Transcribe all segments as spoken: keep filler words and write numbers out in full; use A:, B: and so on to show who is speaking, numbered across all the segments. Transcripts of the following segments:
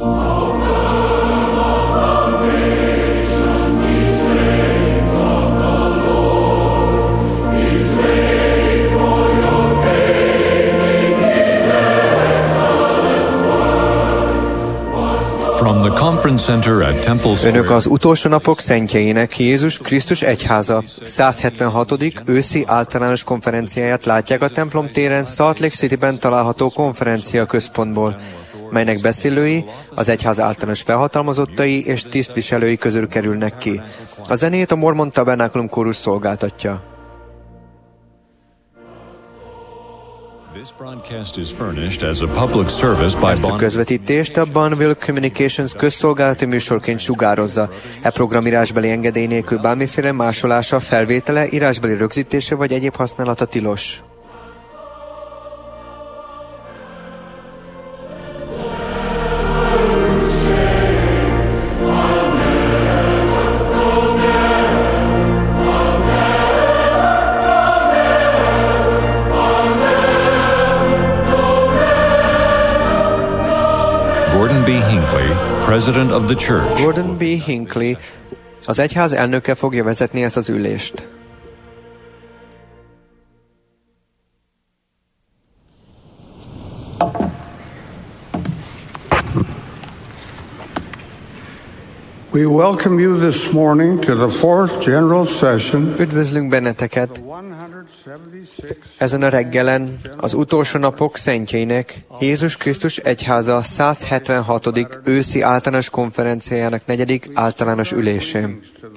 A: Önök az utolsó napok szentjeinek Jézus Krisztus egyháza száz hetvenhatodik őszi általános konferenciáját látják a templom téren Salt Lake Cityben található konferencia központból, melynek beszélői az egyház általános felhatalmazottai és tisztviselői közül kerülnek ki. A zenét a Mormon Tabernákulum kórus szolgáltatja. Ezt a közvetítést a Bonneville Communications közszolgálati műsorként sugározza. E program írásbeli engedély nélkül bármiféle másolása, felvétele, írásbeli rögzítése vagy egyéb használata tilos.
B: President of the Church.
A: Gordon B. Hinckley, az egyház elnöke fogja vezetni ezt az ülést.
C: We welcome you this morning to the fourth general session.
A: Üdvözlünk benneteket ezen a reggelen az utolsó napok szentjeinek Jézus Krisztus egyháza száz hetvenhatodik őszi általános konferenciájának negyedik általános ülésén.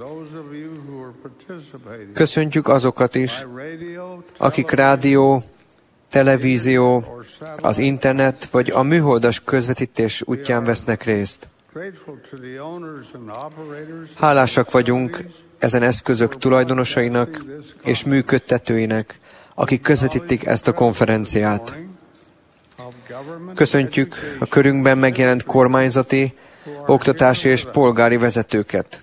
A: Köszöntjük azokat is, akik rádió, televízió, az internet vagy a műholdas közvetítés útján vesznek részt. Hálásak vagyunk ezen eszközök tulajdonosainak és működtetőinek, akik közvetítik ezt a konferenciát. Köszöntjük a körünkben megjelent kormányzati, oktatási és polgári vezetőket.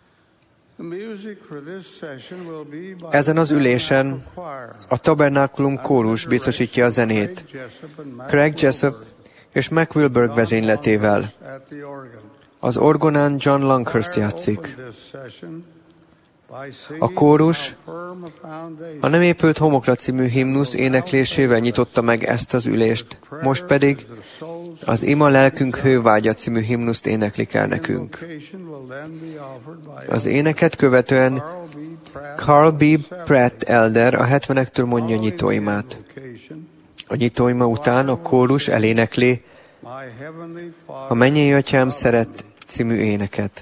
A: Ezen az ülésen a Tabernákulum kórus biztosítja a zenét. Craig Jessup és Mac Wilberg vezényletével. Az orgonán John Longhurst játszik. A kórus a Nem épült homokra című himnusz éneklésével nyitotta meg ezt az ülést, most pedig az Ima lelkünk hővágya című himnuszt éneklik el nekünk. Az éneket követően Carl B. Pratt elder a hetvenektől mondja nyitóimát. A nyitóima után a kórus elénekli a Mennyei Atyám szeret című éneket.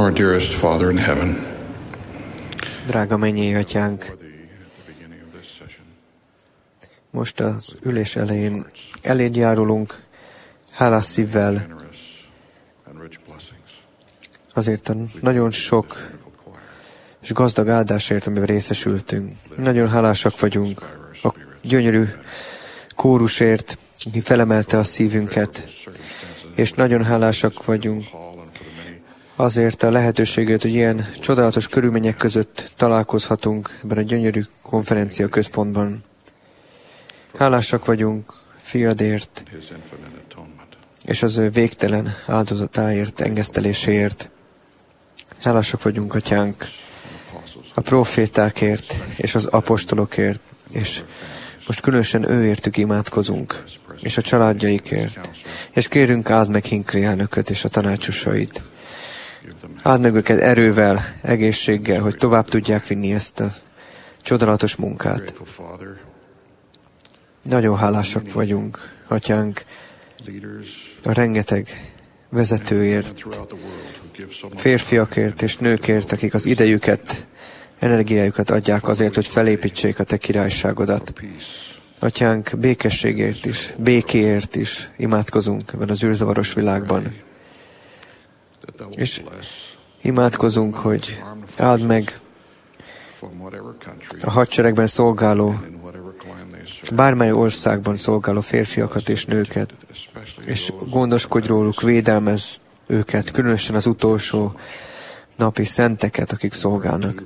B: Our dearest Father in heaven,
A: drága mennyei atyánk, most az ülés elején eléd járulunk, hálás szívvel, azért a nagyon sok és gazdag áldásért, amiben részesültünk. Nagyon hálásak vagyunk a gyönyörű kórusért, aki felemelte a szívünket, és nagyon hálásak vagyunk azért a lehetőségért, hogy ilyen csodálatos körülmények között találkozhatunk ebben a gyönyörű konferencia központban. Hálásak vagyunk fiadért, és az ő végtelen áldozatáért, engeszteléséért. Hálásak vagyunk, atyánk, a profétákért és az apostolokért, és most különösen őértük imádkozunk, és a családjaikért, és kérünk, áld meg Hinckley elnököt és a tanácsosait. Áld meg őket erővel, egészséggel, hogy tovább tudják vinni ezt a csodálatos munkát. Nagyon hálásak vagyunk, atyánk, a rengeteg vezetőért, férfiakért és nőkért, akik az idejüket, energiájukat adják azért, hogy felépítsék a te királyságodat. Atyánk, békességért is, békéért is imádkozunk ebben az űrzavaros világban. És imádkozunk, hogy áld meg a hadseregben szolgáló, bármely országban szolgáló férfiakat és nőket, és gondoskodj róluk, védelmez őket, különösen az utolsó napi szenteket, akik szolgálnak.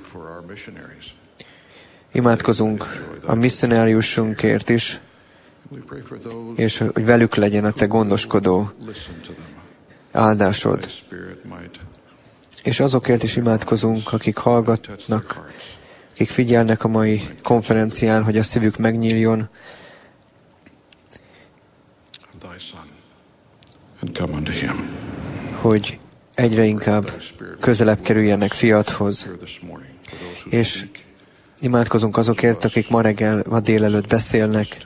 A: Imádkozunk a misszionáriusunkért is, és hogy velük legyen a te gondoskodó áldásod. És azokért is imádkozunk, akik hallgatnak, akik figyelnek a mai konferencián, hogy a szívük megnyíljon, hogy egyre inkább közelebb kerüljenek fiadhoz. És imádkozunk azokért, akik ma reggel, ma délelőtt beszélnek,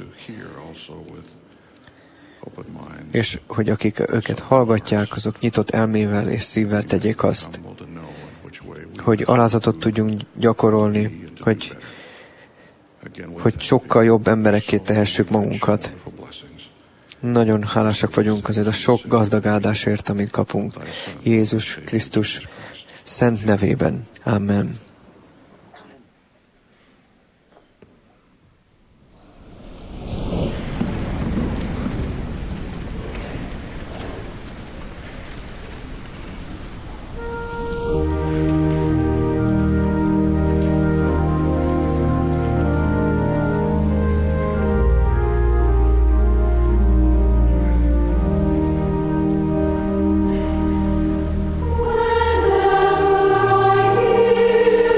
A: és hogy akik őket hallgatják, azok nyitott elmével és szívvel tegyék azt, hogy alázatot tudjunk gyakorolni, hogy, hogy sokkal jobb emberekké tehessük magunkat. Nagyon hálásak vagyunk azért a sok gazdag áldásért, amit kapunk. Jézus Krisztus szent nevében. Amen.
D: Whenever I hear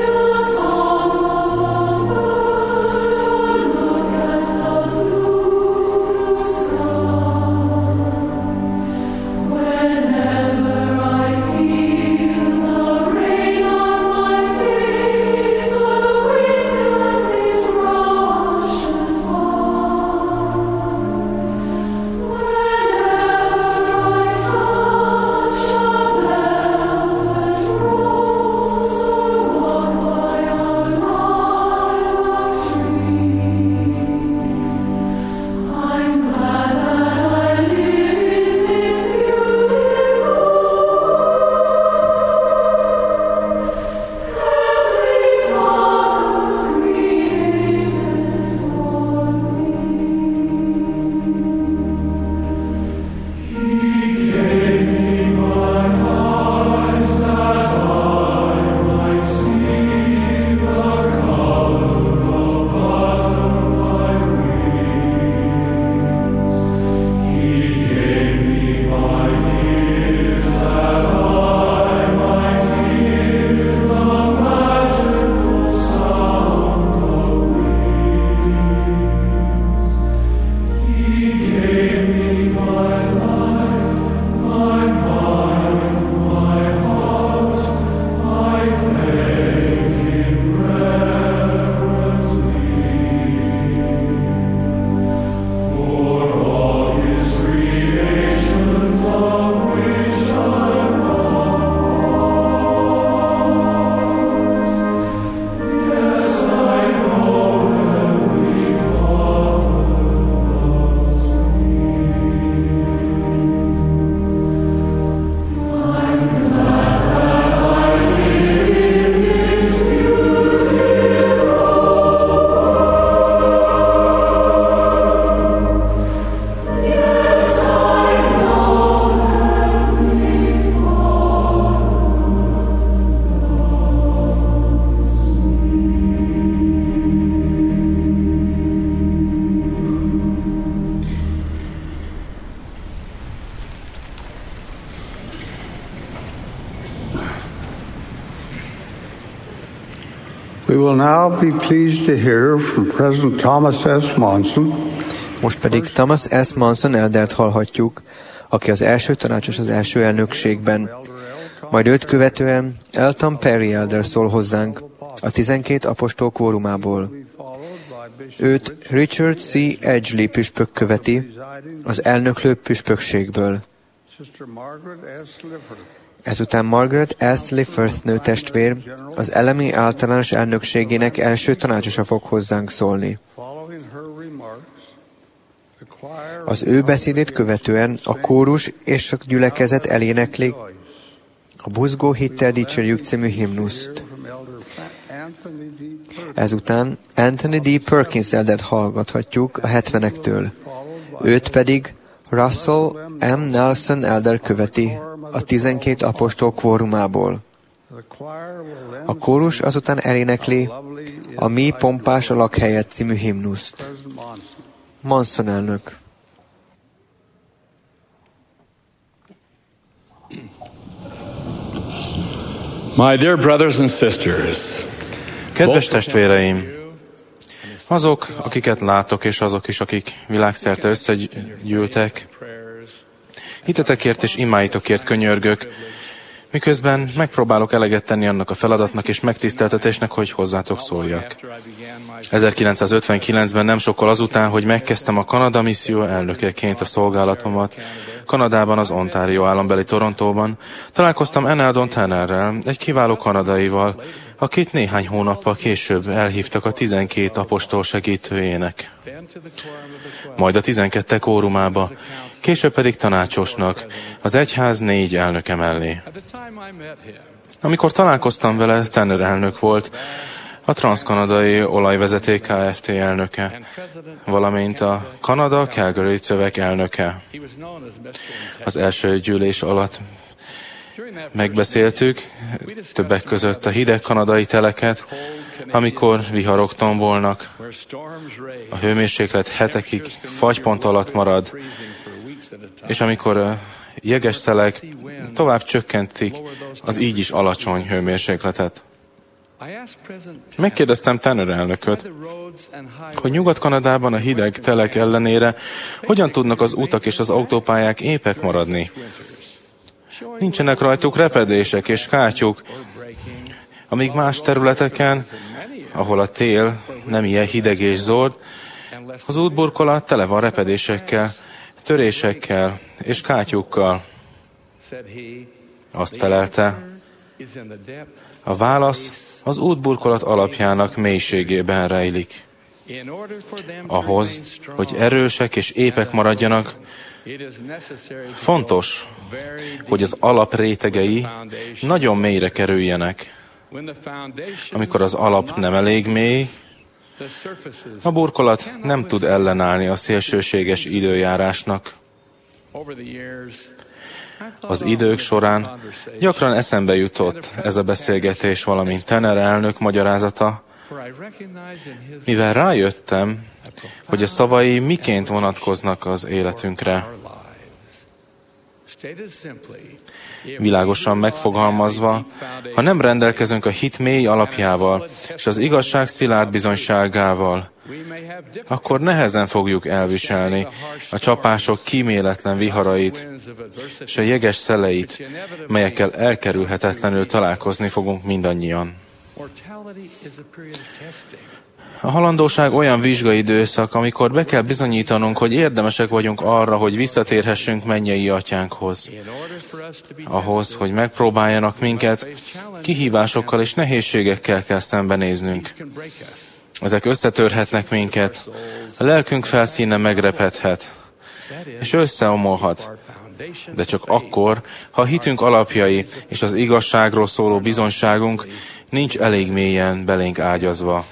C: We will now be pleased to hear from President Thomas S. Monson.
A: Most pedig Thomas S. Monson eldert hallhatjuk, aki az első tanácsos az első elnökségben. Majd őt követően Elton Perry elder szól hozzánk a tizenkét apostol kvórumából. Őt Richard C. Edgley püspök követi az elnöklő püspökségből. Ezután Margaret S. Lifford nő testvér az elemi általános elnökségének első tanácsosa fog hozzánk szólni. Az ő beszédét követően a kórus és a gyülekezet elénekli a Buzgó hittel dicsérjük című himnuszt. Ezután Anthony D. Perkins eldert hallgathatjuk a hetvenektől. Őt pedig Russell M. Nelson elder követi a tizenkét apostol kvórumából. A kórus azután elénekli a Mi pompás a lakhelyet című himnuszt. Monson elnök.
D: My dear brothers and sisters,
E: kedves testvéreim, azok, akiket látok, és azok is, akik világszerte összegyűltek, hitetekért és imáitokért könyörgök, miközben megpróbálok eleget tenni annak a feladatnak és megtiszteltetésnek, hogy hozzátok szóljak. ezerkilencszázötvenkilencben nem sokkal azután, hogy megkezdtem a Kanada misszió elnökeként a szolgálatomat, Kanadában, az Ontario állambeli Torontóban, találkoztam Eneldon Tannerrel, egy kiváló kanadaival, akit néhány hónappal később elhívtak a tizenkét apostol segítőjének, majd a tizenkettek kórumába, később pedig tanácsosnak, az egyház négy elnöke mellé. Amikor találkoztam vele, Tanner elnök volt, a Transzkanadai Olajvezeték Kft. Elnöke, valamint a Kanada Calgary Szöveg elnöke. Az első gyűlés alatt megbeszéltük többek között a hideg kanadai teleket, amikor viharok tombolnak, a hőmérséklet hetekig fagypont alatt marad, és amikor a jeges szelek tovább csökkentik az így is alacsony hőmérsékletet. Megkérdeztem Tanner elnököt, hogy Nyugat-Kanadában a hideg telek ellenére hogyan tudnak az utak és az autópályák épek maradni. Nincsenek rajtuk repedések és kátyuk, amíg más területeken, ahol a tél nem ilyen hideg és zord, az útburkolat tele van repedésekkel, törésekkel és kátyukkal. Azt felelte, a válasz az útburkolat alapjának mélységében rejlik. Ahhoz, hogy erősek és épek maradjanak, fontos, hogy az alap rétegei nagyon mélyre kerüljenek. Amikor az alap nem elég mély, a burkolat nem tud ellenállni a szélsőséges időjárásnak. Az idők során gyakran eszembe jutott ez a beszélgetés, valamint Tanner elnök magyarázata, mivel rájöttem, hogy a szavai miként vonatkoznak az életünkre. Világosan megfogalmazva, ha nem rendelkezünk a hit mély alapjával és az igazság szilárd bizonyságával, akkor nehezen fogjuk elviselni a csapások kíméletlen viharait és a jeges szeleit, melyekkel elkerülhetetlenül találkozni fogunk mindannyian. A halandóság olyan vizsgai időszak, amikor be kell bizonyítanunk, hogy érdemesek vagyunk arra, hogy visszatérhessünk mennyei atyánkhoz. Ahhoz, hogy megpróbáljanak minket, kihívásokkal és nehézségekkel kell szembenéznünk. Ezek összetörhetnek minket, a lelkünk felszíne megrepedhet, és összeomolhat. De csak akkor, ha a hitünk alapjai és az igazságról szóló bizonyságunk nincs elég mélyen belénk ágyazva.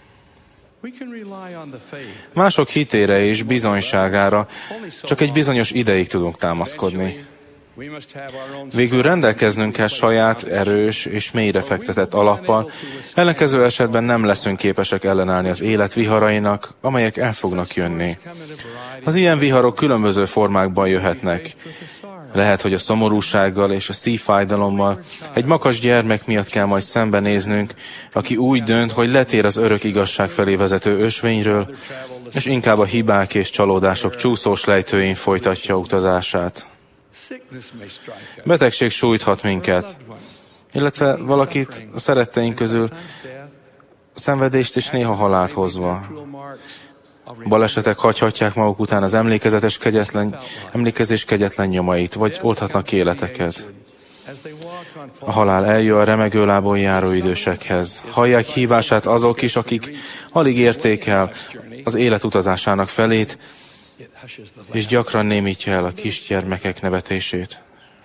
E: Mások hitére és bizonyságára csak egy bizonyos ideig tudunk támaszkodni. Végül rendelkeznünk kell saját, erős és mélyre fektetett alappal, ellenkező esetben nem leszünk képesek ellenállni az élet viharainak, amelyek el fognak jönni. Az ilyen viharok különböző formákban jöhetnek. Lehet, hogy a szomorúsággal és a szívfájdalommal egy makacs gyermek miatt kell majd szembenéznünk, aki úgy dönt, hogy letér az örök igazság felé vezető ösvényről, és inkább a hibák és csalódások csúszós lejtőin folytatja utazását. Betegség sújthat minket, illetve valakit a szeretteink közül szenvedést és néha halált hozva. Balesetek hagyhatják maguk után az emlékezetes kegyetlen, emlékezés kegyetlen nyomait, vagy oldhatnak életeket. A halál eljön a remegő lábon járó idősekhez. Hallják hívását azok is, akik alig érték el az élet utazásának felét, és gyakran némítja el a kisgyermekek nevetését.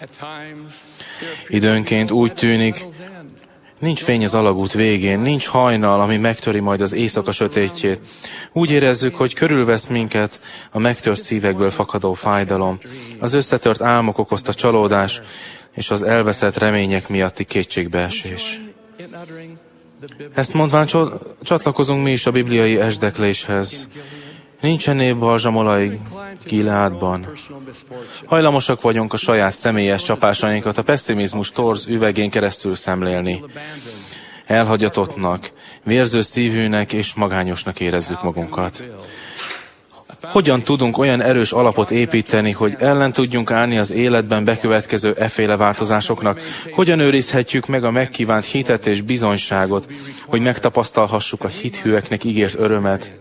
E: Időnként úgy tűnik, nincs fény az alagút végén, nincs hajnal, ami megtöri majd az éjszaka sötétjét. Úgy érezzük, hogy körülvesz minket a megtört szívekből fakadó fájdalom, az összetört álmok okozta csalódás, és az elveszett remények miatti kétségbeesés. Ezt mondván csatlakozunk mi is a bibliai esdekléshez. Nincsen név balzsamolaj Gileádban. Hajlamosak vagyunk a saját személyes csapásainkat a pessimizmus torz üvegén keresztül szemlélni. Elhagyatottnak, vérző szívűnek és magányosnak érezzük magunkat. Hogyan tudunk olyan erős alapot építeni, hogy ellen tudjunk állni az életben bekövetkező efféle változásoknak? Hogyan őrizhetjük meg a megkívánt hitet és bizonyságot, hogy megtapasztalhassuk a hithűeknek ígért örömet?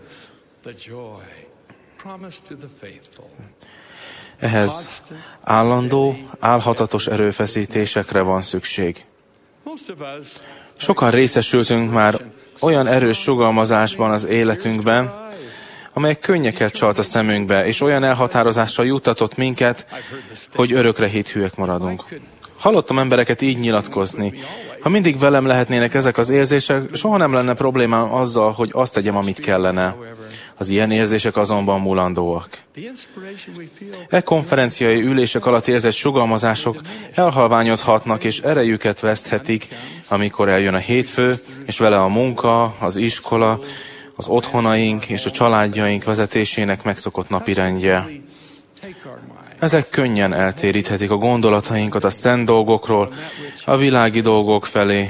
E: Ehhez állandó, álhatatos erőfeszítésekre van szükség. Sokan részesültünk már olyan erős sugalmazásban az életünkben, amelyek könnyeket csalt a szemünkbe, és olyan elhatározással juttatott minket, hogy örökre hithűek maradunk. Hallottam embereket így nyilatkozni. Ha mindig velem lehetnének ezek az érzések, soha nem lenne problémám azzal, hogy azt tegyem, amit kellene. Az ilyen érzések azonban mulandóak. E konferenciai ülések alatt érzett sugalmazások elhalványodhatnak és erejüket veszthetik, amikor eljön a hétfő, és vele a munka, az iskola, az otthonaink és a családjaink vezetésének megszokott napirendje. Ezek könnyen eltéríthetik a gondolatainkat a szent dolgokról, a világi dolgok felé,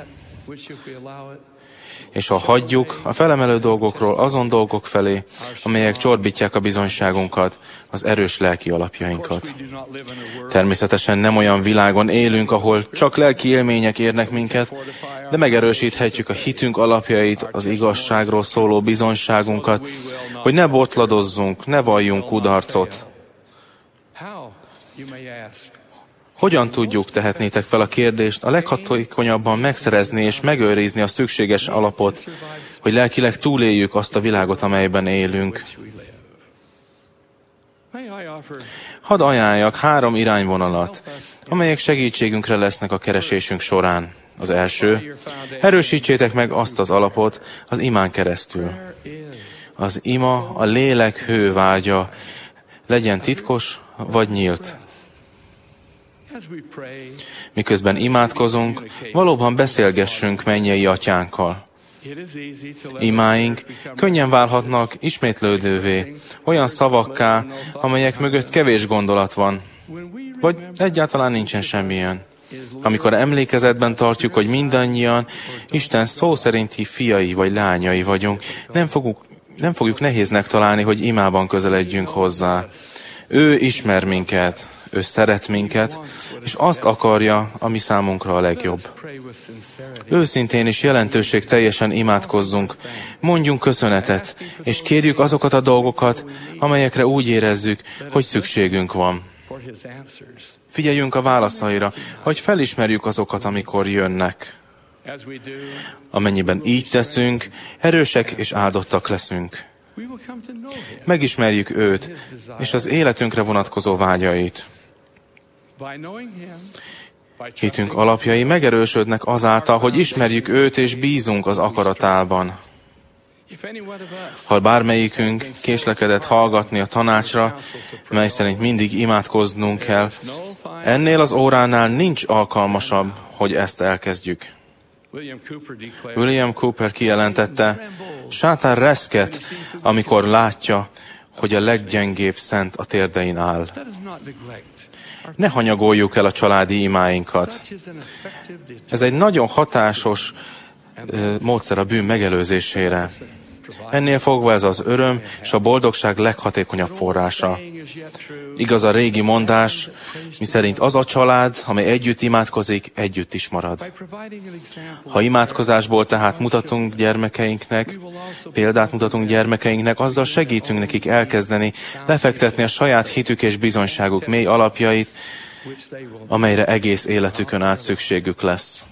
E: és ha hagyjuk a felemelő dolgokról azon dolgok felé, amelyek csorbítják a bizonyságunkat, az erős lelki alapjainkat. Természetesen nem olyan világon élünk, ahol csak lelki élmények érnek minket, de megerősíthetjük a hitünk alapjait, az igazságról szóló bizonyságunkat, hogy ne botladozzunk, ne valljunk kudarcot. Hogyan tudjuk, tehetnétek fel a kérdést, a leghatékonyabban megszerezni és megőrizni a szükséges alapot, hogy lelkileg túléljük azt a világot, amelyben élünk? Hadd ajánljak három irányvonalat, amelyek segítségünkre lesznek a keresésünk során. Az első, erősítsétek meg azt az alapot az imán keresztül. Az ima a lélek hővágya, legyen titkos vagy nyílt. Miközben imádkozunk, valóban beszélgessünk mennyei atyánkkal. Imáink könnyen válhatnak ismétlődővé, olyan szavakká, amelyek mögött kevés gondolat van, vagy egyáltalán nincsen semmilyen. Amikor emlékezetben tartjuk, hogy mindannyian Isten szó szerinti fiai vagy lányai vagyunk, nem, fogunk, nem fogjuk nehéznek találni, hogy imában közeledjünk hozzá. Ő ismer minket, ő szeret minket, és azt akarja, ami számunkra a legjobb. Őszintén és jelentőség teljesen imádkozzunk, mondjunk köszönetet, és kérjük azokat a dolgokat, amelyekre úgy érezzük, hogy szükségünk van. Figyeljünk a válaszaira, hogy felismerjük azokat, amikor jönnek. Amennyiben így teszünk, erősek és áldottak leszünk. Megismerjük őt, és az életünkre vonatkozó vágyait. Hitünk alapjai megerősödnek azáltal, hogy ismerjük őt, és bízunk az akaratában. Ha bármelyikünk késlekedett hallgatni a tanácsra, mely szerint mindig imádkoznunk kell, ennél az óránál nincs alkalmasabb, hogy ezt elkezdjük. William Cooper kijelentette, sátán reszket, amikor látja, hogy a leggyengébb szent a térdein áll. Ne hanyagoljuk el a családi imáinkat. Ez egy nagyon hatásos uh, módszer a bűn megelőzésére. Ennél fogva ez az öröm és a boldogság leghatékonyabb forrása. Igaz a régi mondás, miszerint az a család, amely együtt imádkozik, együtt is marad. Ha imádkozásból tehát mutatunk gyermekeinknek, példát mutatunk gyermekeinknek, azzal segítünk nekik elkezdeni, lefektetni a saját hitük és bizonyságuk mély alapjait, amelyre egész életükön át szükségük lesz.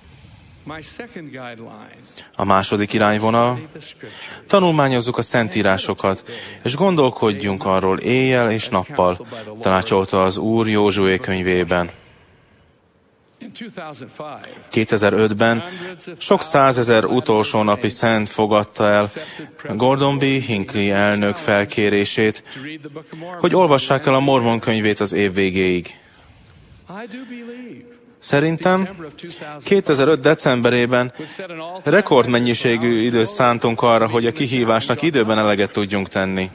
E: A második irányvonal: tanulmányozzuk a szentírásokat, és gondolkodjunk arról éjjel és nappal, tanácsolta az Úr Józsué könyvében. kétezer-ötben sok százezer utolsó napi szent fogadta el Gordon B. Hinckley elnök felkérését, hogy olvassák el a Mormon könyvét az év végéig. Szerintem kétezer-öt decemberében rekordmennyiségű időt szántunk arra, hogy a kihívásnak időben eleget tudjunk tenni.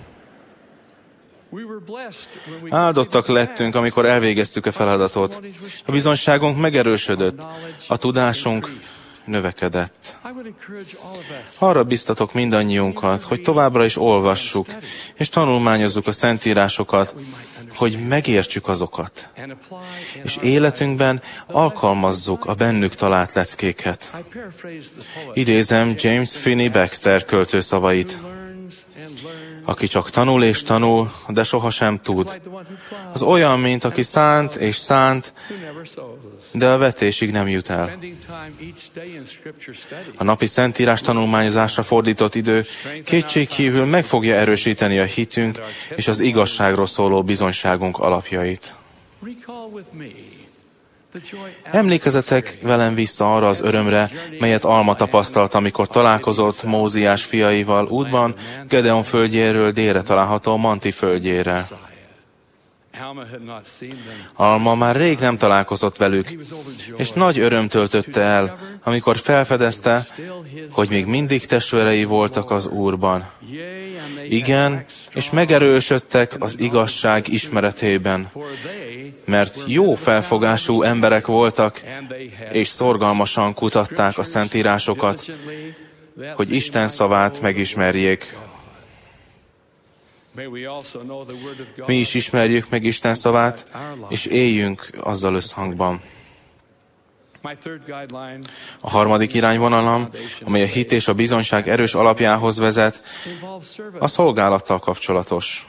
E: Áldottak lettünk, amikor elvégeztük a feladatot. A bizonyságunk megerősödött, a tudásunk növekedett. Arra biztatok mindannyiunkat, hogy továbbra is olvassuk, és tanulmányozzuk a szentírásokat, hogy megértsük azokat, és életünkben alkalmazzuk a bennük talált leckéket. Idézem James Finney Baxter költő szavait: aki csak tanul és tanul, de sohasem tud, az olyan, mint aki szánt és szánt, de a vetésig nem jut el. A napi szentírás tanulmányozásra fordított idő kétségkívül meg fogja erősíteni a hitünk és az igazságról szóló bizonyságunk alapjait. Emlékezzetek velem vissza arra az örömre, melyet Alma tapasztalt, amikor találkozott Móziás fiaival útban Gedeon földjéről délre található Manti földjére. Alma már rég nem találkozott velük, és nagy öröm töltötte el, amikor felfedezte, hogy még mindig testvérei voltak az Úrban. Igen, és megerősödtek az igazság ismeretében, mert jó felfogású emberek voltak, és szorgalmasan kutatták a szentírásokat, hogy Isten szavát megismerjék. Mi is ismerjük meg Isten szavát, és éljünk azzal összhangban. A harmadik irányvonalam, amely a hit és a bizonyság erős alapjához vezet, a szolgálattal kapcsolatos.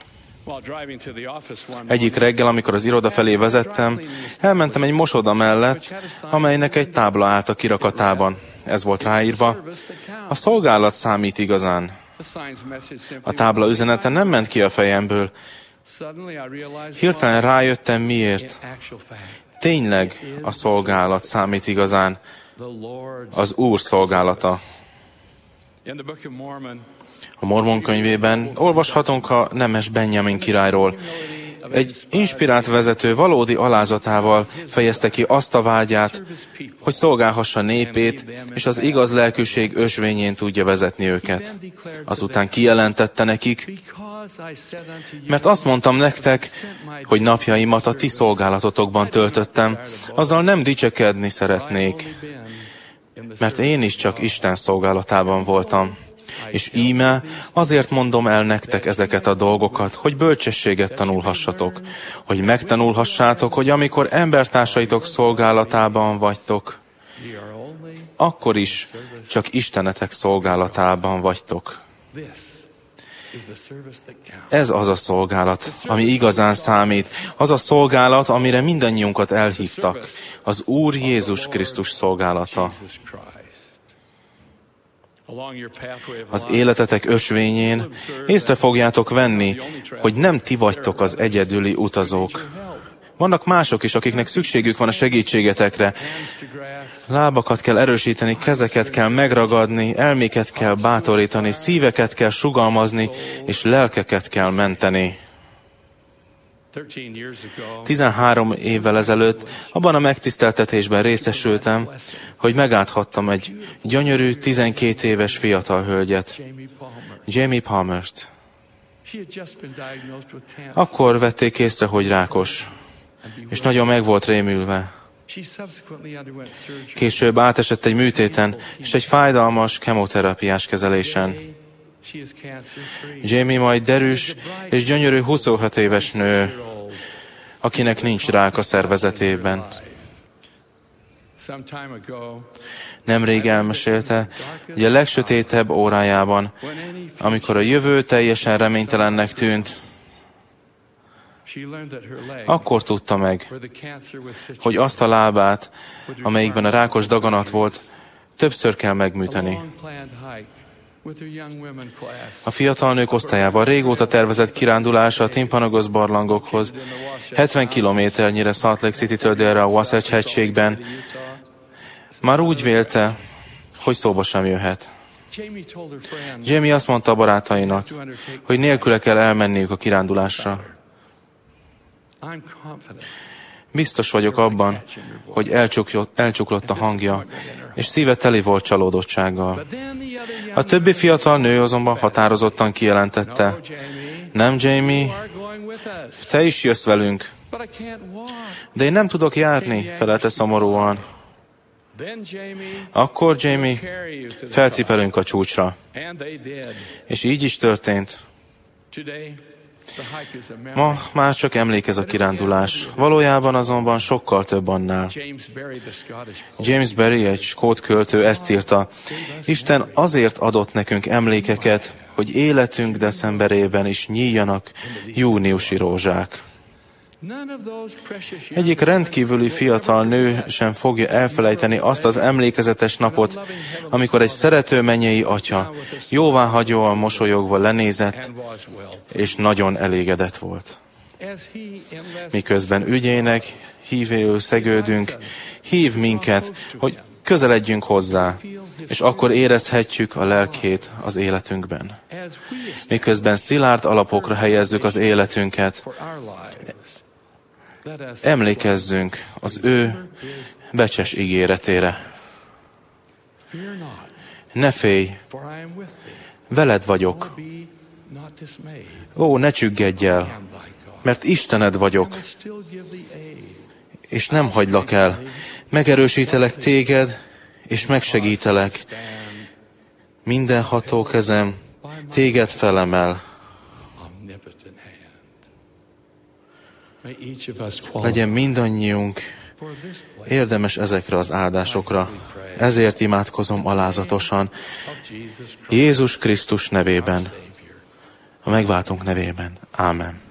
E: Egyik reggel, amikor az iroda felé vezettem, elmentem egy mosoda mellett, amelynek egy tábla állt a kirakatában. Ez volt ráírva: a szolgálat számít igazán. A tábla üzenete nem ment ki a fejemből. Hirtelen rájöttem, miért. Tényleg a szolgálat számít igazán. Az Úr szolgálata. A Mormon könyvében olvashatunk a nemes Benjamin királyról. Egy inspirált vezető valódi alázatával fejezte ki azt a vágyát, hogy szolgálhassa népét, és az igaz lelkűség ösvényén tudja vezetni őket. Azután kijelentette nekik: mert azt mondtam nektek, hogy napjaimat a ti szolgálatotokban töltöttem, azzal nem dicsekedni szeretnék, mert én is csak Isten szolgálatában voltam. És íme azért mondom el nektek ezeket a dolgokat, hogy bölcsességet tanulhassatok, hogy megtanulhassátok, hogy amikor embertársaitok szolgálatában vagytok, akkor is csak Istenetek szolgálatában vagytok. Ez az a szolgálat, ami igazán számít. Az a szolgálat, amire mindannyiunkat elhívtak. Az Úr Jézus Krisztus szolgálata. Az életetek ösvényén észre fogjátok venni, hogy nem ti vagytok az egyedüli utazók. Vannak mások is, akiknek szükségük van a segítségetekre. Lábakat kell erősíteni, kezeket kell megragadni, elméket kell bátorítani, szíveket kell sugalmazni, és lelkeket kell menteni. Tizenhárom évvel ezelőtt abban a megtiszteltetésben részesültem, hogy megállhattam egy gyönyörű, tizenkét éves fiatal hölgyet, Jamie Palmert. Akkor vették észre, hogy rákos, és nagyon meg volt rémülve. Később átesett egy műtéten, és egy fájdalmas kemoterápiás kezelésen. Jamie majd derűs és gyönyörű huszonhat éves nő, akinek nincs rák a szervezetében. Nemrég elmesélte, hogy a legsötétebb órájában, amikor a jövő teljesen reménytelennek tűnt, akkor tudta meg, hogy azt a lábát, amelyikben a rákos daganat volt, többször kell megműteni. A fiatal nők osztályával régóta tervezett kirándulása a Timpanogos barlangokhoz, hetven kilométernyire Salt Lake City-től délre a Wasatch hegységben, már úgy vélte, hogy szóba sem jöhet. Jamie azt mondta a barátainak, hogy nélküle kell elmenniük a kirándulásra. Biztos vagyok abban, hogy elcsuklott, elcsuklott a hangja, és szíve teli volt csalódottsággal. A többi fiatal nő azonban határozottan kijelentette, nem, Jamie, te is jössz velünk. De én nem tudok járni, felelte szomorúan. Akkor, Jamie, felcipelünk a csúcsra. És így is történt. Ma már csak emlékez a kirándulás. Valójában azonban sokkal több annál. James Barrie, egy skót költő ezt írta. Isten azért adott nekünk emlékeket, hogy életünk decemberében is nyíljanak júniusi rózsák. Egyik rendkívüli fiatal nő sem fogja elfelejteni azt az emlékezetes napot, amikor egy szerető mennyei atya jóváhagyóan mosolyogva lenézett, és nagyon elégedett volt. Miközben ügyének hívéül szegődünk, hív minket, hogy közeledjünk hozzá, és akkor érezhetjük a lelkét az életünkben. Miközben szilárd alapokra helyezzük az életünket, emlékezzünk az ő becses ígéretére. Ne félj, veled vagyok. Ó, ne csüggedj el, mert Istened vagyok, és nem hagylak el. Megerősítelek téged, és megsegítelek. Mindenható kezem téged felemel. Legyen mindannyiunk érdemes ezekre az áldásokra. Ezért imádkozom alázatosan. Jézus Krisztus nevében, a megváltunk nevében. Ámen.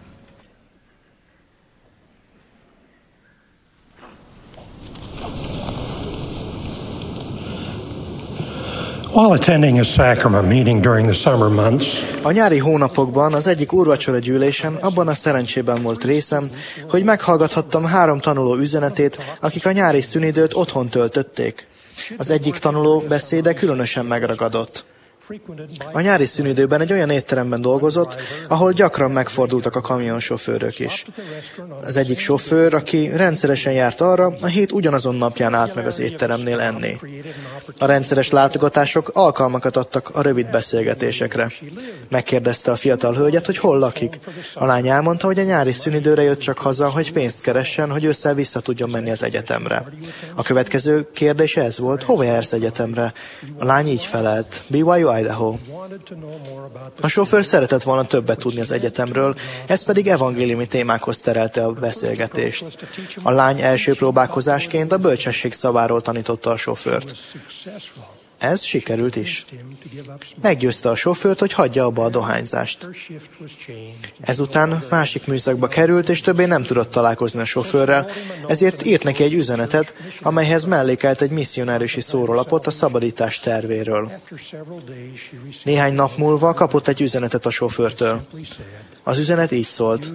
F: While attending a sacrament meeting during the summer months,
G: a nyári hónapokban az egyik úrvacsora gyűlésen abban a szerencsében volt részem, hogy meghallgathattam három tanuló üzenetét, akik a nyári szünidőt otthon töltötték. Az egyik tanuló beszéde különösen megragadott. A nyári szünidőben egy olyan étteremben dolgozott, ahol gyakran megfordultak a kamionsofőrök is. Az egyik sofőr, aki rendszeresen járt arra, a hét ugyanazon napján állt meg az étteremnél enni. A rendszeres látogatások alkalmakat adtak a rövid beszélgetésekre. Megkérdezte a fiatal hölgyet, hogy hol lakik. A lány elmondta, hogy a nyári szünidőre jött csak haza, hogy pénzt keressen, hogy ősszel vissza tudjon menni az egyetemre. A következő kérdés ez volt, hova jársz egyetemre? A lány így felelt, B Y U Idaho. A sofőr szeretett volna többet tudni az egyetemről, ez pedig evangéliumi témákhoz terelte a beszélgetést. A lány első próbálkozásként a bölcsesség szaváról tanította a sofőrt. Ez sikerült is. Meggyőzte a sofőrt, hogy hagyja abba a dohányzást. Ezután másik műszakba került, és többé nem tudott találkozni a sofőrrel, ezért írt neki egy üzenetet, amelyhez mellékelt egy misszionáriusi szórólapot a szabadítás tervéről. Néhány nap múlva kapott egy üzenetet a sofőrtől. Az üzenet így szólt.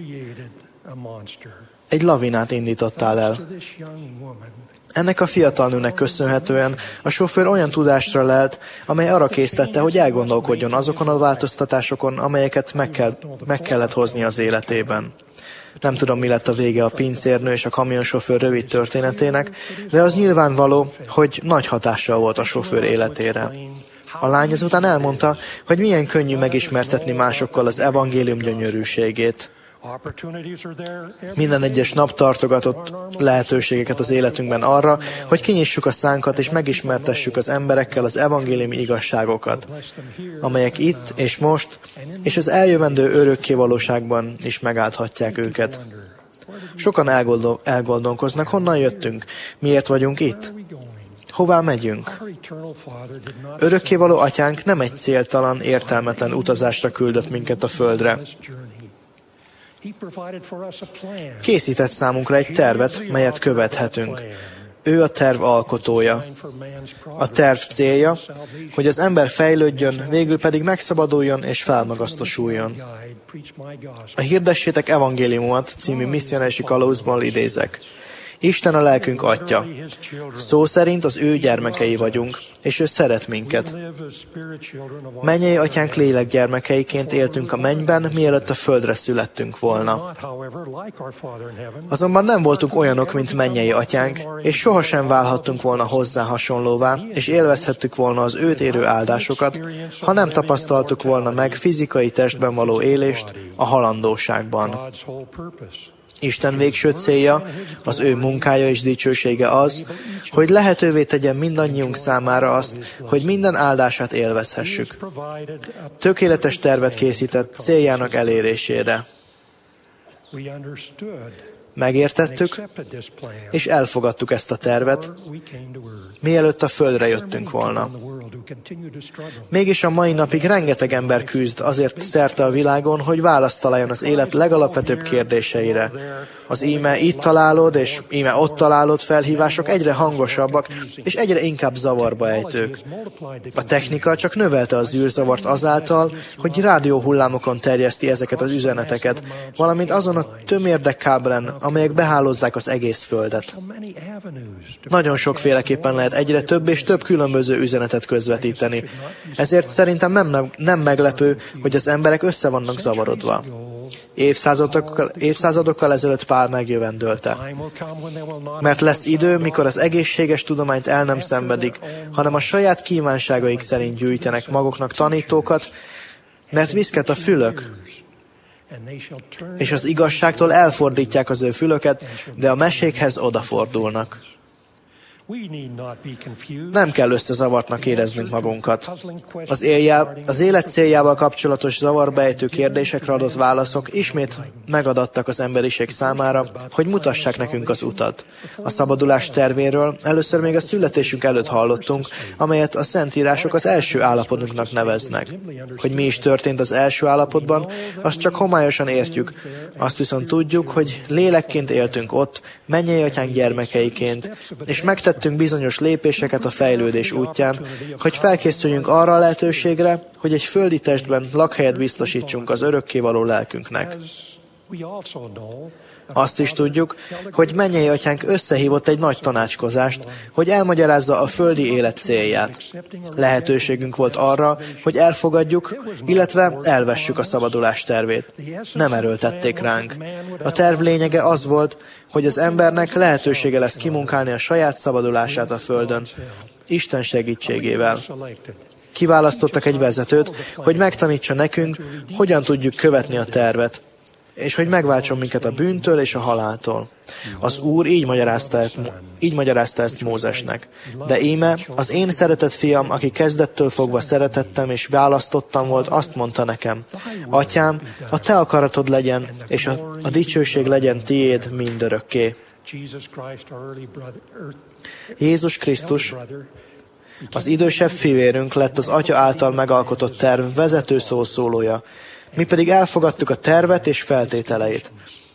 G: Egy lavinát indítottál el. Ennek a fiatal nőnek köszönhetően a sofőr olyan tudásra lelt, amely arra késztette, hogy elgondolkodjon azokon a változtatásokon, amelyeket meg, kell, meg kellett hozni az életében. Nem tudom, mi lett a vége a pincérnő és a kamionsofőr rövid történetének, de az nyilvánvaló, hogy nagy hatással volt a sofőr életére. A lány ezután elmondta, hogy milyen könnyű megismertetni másokkal az evangélium gyönyörűségét. Minden egyes nap tartogatott lehetőségeket az életünkben arra, hogy kinyissuk a szánkat és megismertessük az emberekkel az evangéliumi igazságokat, amelyek itt és most, és az eljövendő örökké valóságban is megáldhatják őket. Sokan elgondol- elgondolkoznak, honnan jöttünk, miért vagyunk itt, hová megyünk. Örökkévaló atyánk nem egy céltalan, értelmetlen utazásra küldött minket a földre. Készített számunkra egy tervet, melyet követhetünk. Ő a terv alkotója. A terv célja, hogy az ember fejlődjön, végül pedig megszabaduljon és felmagasztosuljon. A Hirdessétek evangéliumot című misszionási kalauzból idézek. Isten a lelkünk atya. Szó szerint az ő gyermekei vagyunk, és ő szeret minket. Mennyei atyánk lélek gyermekeiként éltünk a mennyben, mielőtt a földre születtünk volna. Azonban nem voltunk olyanok, mint mennyei atyánk, és sohasem válhattunk volna hozzá hasonlóvá, és élvezhettük volna az őt érő áldásokat, ha nem tapasztaltuk volna meg fizikai testben való élést a halandóságban. Isten végső célja, az ő munkája és dicsősége az, hogy lehetővé tegyen mindannyiunk számára azt, hogy minden áldását élvezhessük. Tökéletes tervet készített céljának elérésére. Megértettük, és elfogadtuk ezt a tervet, mielőtt a földre jöttünk volna. Mégis a mai napig rengeteg ember küzd azért szerte a világon, hogy választ találjon az élet legalapvetőbb kérdéseire. Az íme itt találod, és íme ott találod felhívások egyre hangosabbak, és egyre inkább zavarba ejtők. A technika csak növelte az űrzavart azáltal, hogy rádióhullámokon terjeszti ezeket az üzeneteket, valamint azon a tömérdek kábelen, amelyek behálózzák az egész földet. Nagyon sokféleképpen lehet egyre több és több különböző üzenetet közvetíteni. Ezért szerintem nem, nem meglepő, hogy az emberek össze vannak zavarodva. Évszázadokkal, évszázadokkal ezelőtt Pál megjövendölte. Mert lesz idő, mikor az egészséges tudományt el nem szenvedik, hanem a saját kívánságaik szerint gyűjtenek maguknak tanítókat, mert viszket a fülök, és az igazságtól elfordítják az ő fülöket, de a mesékhez odafordulnak. Nem kell összezavartnak éreznünk magunkat. Az, éljá, az élet céljával kapcsolatos zavarba ejtő kérdésekre adott válaszok ismét megadattak az emberiség számára, hogy mutassák nekünk az utat. A szabadulás tervéről először még a születésünk előtt hallottunk, amelyet a Szentírások az első állapotunknak neveznek. Hogy mi is történt az első állapotban, azt csak homályosan értjük. Azt viszont tudjuk, hogy lélekként éltünk ott, mennyei atyánk gyermekeiként, és megtettünk bizonyos lépéseket a fejlődés útján, hogy felkészüljünk arra a lehetőségre, hogy egy földi testben lakhelyet biztosítsunk az örökkévaló lelkünknek. Azt is tudjuk, hogy mennyei atyánk összehívott egy nagy tanácskozást, hogy elmagyarázza a földi élet célját. Lehetőségünk volt arra, hogy elfogadjuk, illetve elvessük a szabadulás tervét. Nem erőltették ránk. A terv lényege az volt, hogy az embernek lehetősége lesz kimunkálni a saját szabadulását a földön, Isten segítségével. Kiválasztottak egy vezetőt, hogy megtanítsa nekünk, hogyan tudjuk követni a tervet, és hogy megváltson minket a bűntől és a haláltól. Az Úr így magyarázta, így magyarázta ezt Mózesnek. De íme, az én szeretett fiam, aki kezdettől fogva szeretettem és választottam volt, azt mondta nekem, Atyám, a te akaratod legyen, és a, a dicsőség legyen tiéd mindörökké. Jézus Krisztus, az idősebb fivérünk lett az Atya által megalkotott terv vezető szószólója. Mi pedig elfogadtuk a tervet és feltételeit.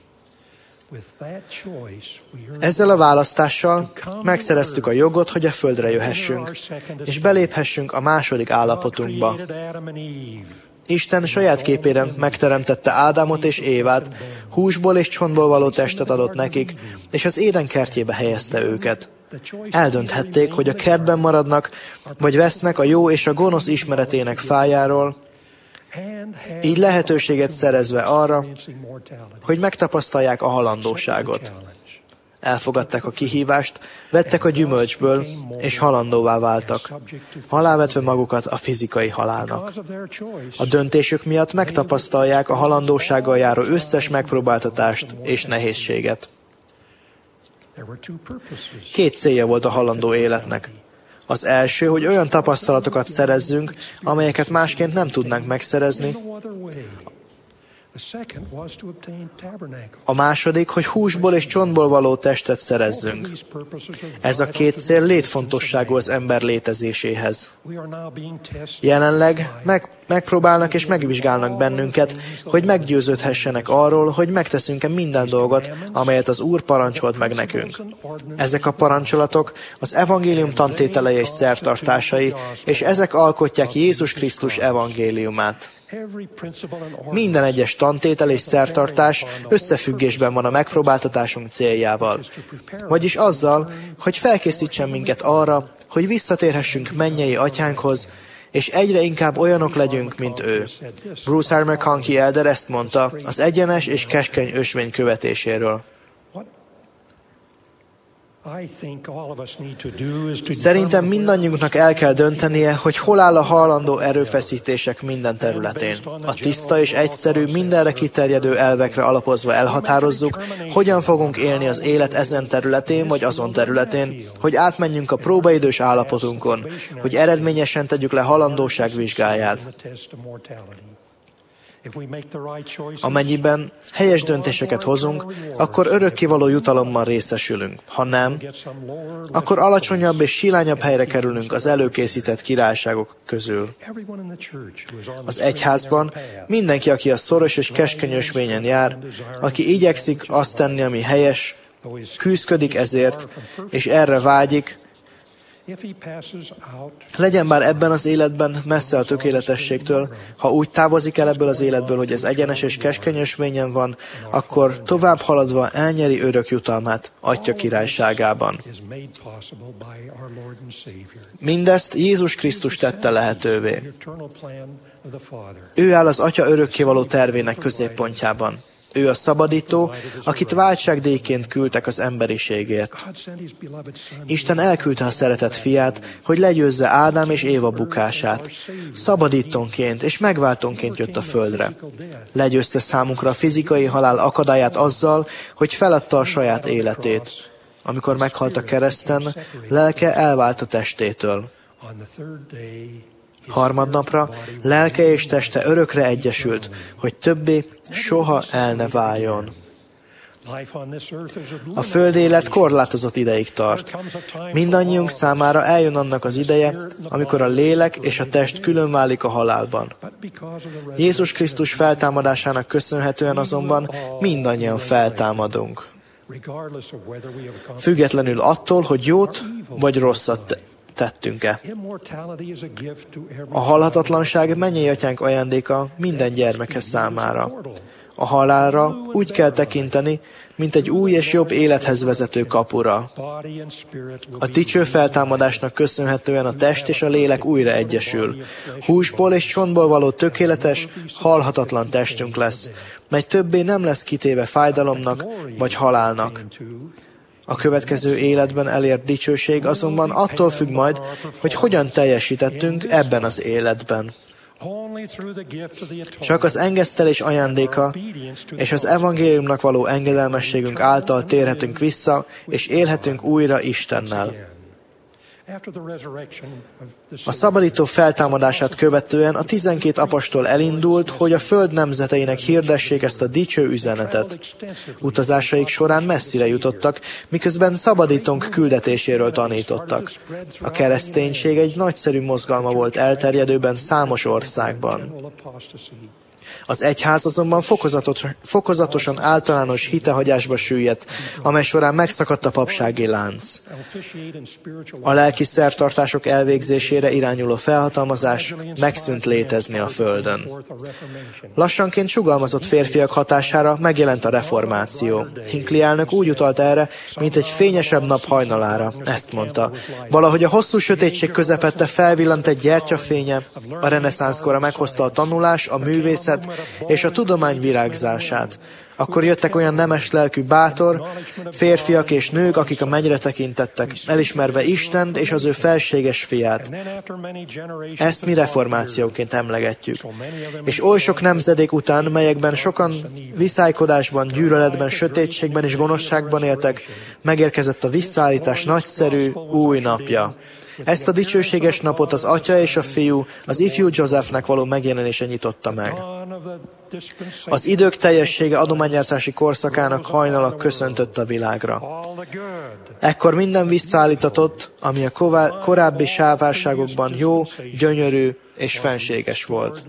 G: Ezzel a választással megszereztük a jogot, hogy a földre jöhessünk, és beléphessünk a második állapotunkba. Isten saját képére megteremtette Ádámot és Évát, húsból és csontból való testet adott nekik, és az Éden kertjébe helyezte őket. Eldönthették, hogy a kertben maradnak, vagy vesznek a jó és a gonosz ismeretének fájáról, így lehetőséget szerezve arra, hogy megtapasztalják a halandóságot. Elfogadták a kihívást, vettek a gyümölcsből, és halandóvá váltak, alávetve magukat a fizikai halálnak. A döntésük miatt megtapasztalják a halandósággal járó összes megpróbáltatást és nehézséget. Két célja volt a halandó életnek. Az első, hogy olyan tapasztalatokat szerezzünk, amelyeket másként nem tudnánk megszerezni. A második, hogy húsból és csontból való testet szerezzünk. Ez a két cél létfontosságú az ember létezéséhez. Jelenleg meg, megpróbálnak és megvizsgálnak bennünket, hogy meggyőződhessenek arról, hogy megteszünk-e minden dolgot, amelyet az Úr parancsolt meg nekünk. Ezek a parancsolatok az evangélium tantételei és szertartásai, és ezek alkotják Jézus Krisztus evangéliumát. Minden egyes tantétel és szertartás összefüggésben van a megpróbáltatásunk céljával. Vagyis azzal, hogy felkészítsen minket arra, hogy visszatérhessünk mennyei atyánkhoz, és egyre inkább olyanok legyünk, mint ő. Bruce R. McConkie elder ezt mondta az egyenes és keskeny ösvény követéséről. Szerintem mindannyiunknak el kell döntenie, hogy hol áll a halandó erőfeszítések minden területén. A tiszta és egyszerű, mindenre kiterjedő elvekre alapozva elhatározzuk, hogyan fogunk élni az élet ezen területén vagy azon területén, hogy átmenjünk a próbaidős állapotunkon, hogy eredményesen tegyük le halandóság vizsgáját. Amennyiben helyes döntéseket hozunk, akkor örökkévaló jutalommal részesülünk. Ha nem, akkor alacsonyabb és silányabb helyre kerülünk az előkészített királyságok közül. Az egyházban mindenki, aki a szoros és keskeny ösvényen jár, aki igyekszik azt tenni, ami helyes, küszködik ezért, és erre vágyik, legyen bár ebben az életben messze a tökéletességtől, ha úgy távozik el ebből az életből, hogy ez egyenes és keskeny ösvényen van, akkor tovább haladva elnyeri örök jutalmát Atya királyságában. Mindezt Jézus Krisztus tette lehetővé. Ő áll az Atya örökkévaló tervének középpontjában. Ő a szabadító, akit váltságdíjként küldtek az emberiségért. Isten elküldte a szeretett fiát, hogy legyőzze Ádám és Éva bukását. Szabadítónként és megváltónként jött a földre. Legyőzte számunkra a fizikai halál akadályát azzal, hogy feladta a saját életét. Amikor meghalt a kereszten, lelke elvált a testétől. Harmadnapra lelke és teste örökre egyesült, hogy többé soha el ne váljon. A föld élet korlátozott ideig tart. Mindannyiunk számára eljön annak az ideje, amikor a lélek és a test külön válik a halálban. Jézus Krisztus feltámadásának köszönhetően azonban mindannyian feltámadunk. Függetlenül attól, hogy jót vagy rosszat tettünk-e. A halhatatlanság mennyei atyánk ajándéka minden gyermeke számára. A halálra úgy kell tekinteni, mint egy új és jobb élethez vezető kapura. A dicső feltámadásnak köszönhetően a test és a lélek újra egyesül. Húsból és csontból való tökéletes, halhatatlan testünk lesz, mely többé nem lesz kitéve fájdalomnak vagy halálnak. A következő életben elért dicsőség azonban attól függ majd, hogy hogyan teljesítettünk ebben az életben. Csak az engesztelés ajándéka és az evangéliumnak való engedelmességünk által térhetünk vissza, és élhetünk újra Istennel. A szabadító feltámadását követően a tizenkét apostol elindult, hogy a föld nemzeteinek hirdessék ezt a dicső üzenetet. Utazásaik során messzire jutottak, miközben szabadítónk küldetéséről tanítottak. A kereszténység egy nagyszerű mozgalma volt elterjedőben számos országban. Az egyház azonban fokozatos, fokozatosan általános hitehagyásba süllyedt, amely során megszakadt a papsági lánc. A lelki szertartások elvégzésére irányuló felhatalmazás megszűnt létezni a földön. Lassanként sugalmazott férfiak hatására megjelent a reformáció. Hinckley elnök úgy utalt erre, mint egy fényesebb nap hajnalára. Ezt mondta. Valahogy a hosszú sötétség közepette felvillant egy gyertyafénye, a reneszánszkora meghozta a tanulás, a művészet és a tudomány virágzását. Akkor jöttek olyan nemes lelkű, bátor férfiak és nők, akik a mennyre tekintettek, elismerve Istent és az ő felséges fiát. Ezt mi reformációként emlegetjük. És oly sok nemzedék után, melyekben sokan viszálykodásban, gyűlöletben, sötétségben és gonoszságban éltek, megérkezett a visszaállítás nagyszerű új napja. Ezt a dicsőséges napot az Atya és a Fiú, az ifjú Józsefnek való megjelenése nyitotta meg. Az idők teljessége adományázási korszakának hajnalak köszöntött a világra. Ekkor minden visszaállítatott, ami a korábbi sávárságokban jó, gyönyörű és fenséges volt.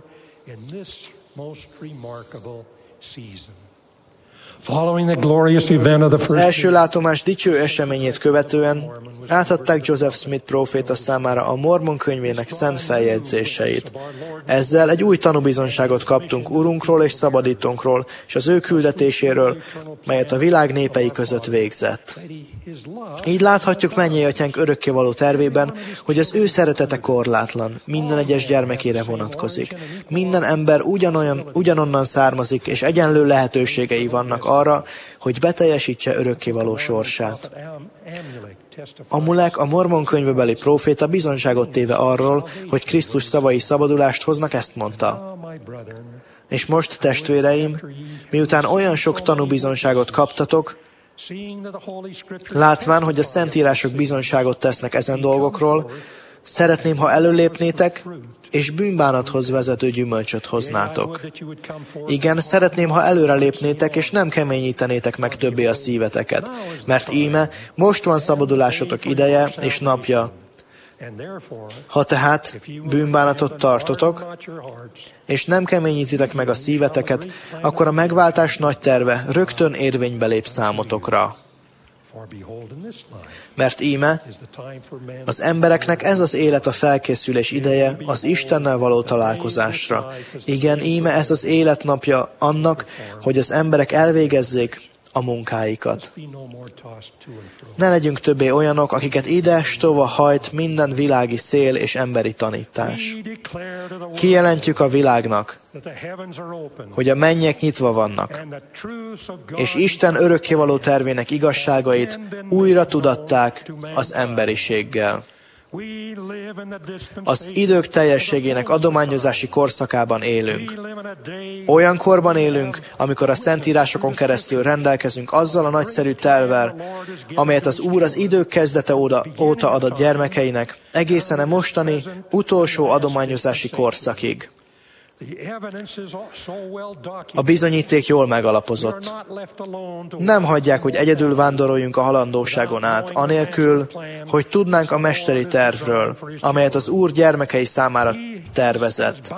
G: Az első látomás dicső eseményét követően átadták Joseph Smith próféta számára a Mormon könyvének szent feljegyzéseit. Ezzel egy új tanúbizonyságot kaptunk Urunkról és Szabadítónkról, és az ő küldetéséről, melyet a világ népei között végzett. Így láthatjuk mennyei atyánk örökkévaló tervében, hogy az ő szeretete korlátlan, minden egyes gyermekére vonatkozik. Minden ember ugyanolyan, ugyanonnan származik, és egyenlő lehetőségei vannak arra, hogy beteljesítse örökkévaló sorsát. Amulek, a Mormon könyvebeli próféta bizonyságot téve arról, hogy Krisztus szavai szabadulást hoznak, ezt mondta. És most, testvéreim, miután olyan sok tanúbizonyságot kaptatok, látván, hogy a Szentírások bizonyságot tesznek ezen dolgokról, szeretném, ha előlépnétek, és bűnbánathoz vezető gyümölcsöt hoznátok. Igen, szeretném, ha előre lépnétek, és nem keményítenétek meg többé a szíveteket, mert íme most van szabadulásotok ideje és napja. Ha tehát bűnbánatot tartotok, és nem keményítitek meg a szíveteket, akkor a megváltás nagy terve rögtön érvénybe lép számotokra. Mert íme, az embereknek ez az élet a felkészülés ideje az Istennel való találkozásra. Igen, íme ez az életnapja annak, hogy az emberek elvégezzék a munkáikat. Ne legyünk többé olyanok, akiket ide stova hajt minden világi szél és emberi tanítás. Kijelentjük a világnak, hogy a mennyek nyitva vannak, és Isten örökkévaló tervének igazságait újra tudatták az emberiséggel. Az idők teljességének adományozási korszakában élünk. Olyan korban élünk, amikor a Szentírásokon keresztül rendelkezünk azzal a nagyszerű tervvel, amelyet az Úr az idők kezdete óta adott gyermekeinek, egészen a mostani utolsó adományozási korszakig. A bizonyíték jól megalapozott. Nem hagyják, hogy egyedül vándoroljunk a halandóságon át, anélkül, hogy tudnánk a mesteri tervről, amelyet az Úr gyermekei számára tervezett.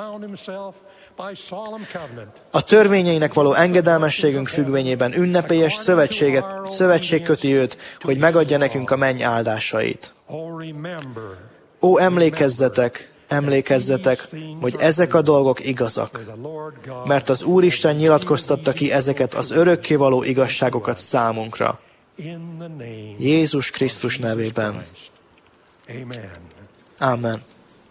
G: A törvényeinek való engedelmességünk függvényében ünnepélyes szövetséget, szövetség köti őt, hogy megadja nekünk a menny áldásait. Ó, emlékezzetek! Emlékezzetek, hogy ezek a dolgok igazak, mert az Úristen nyilatkoztatta ki ezeket az örökkévaló igazságokat számunkra. Jézus Krisztus nevében. Amen.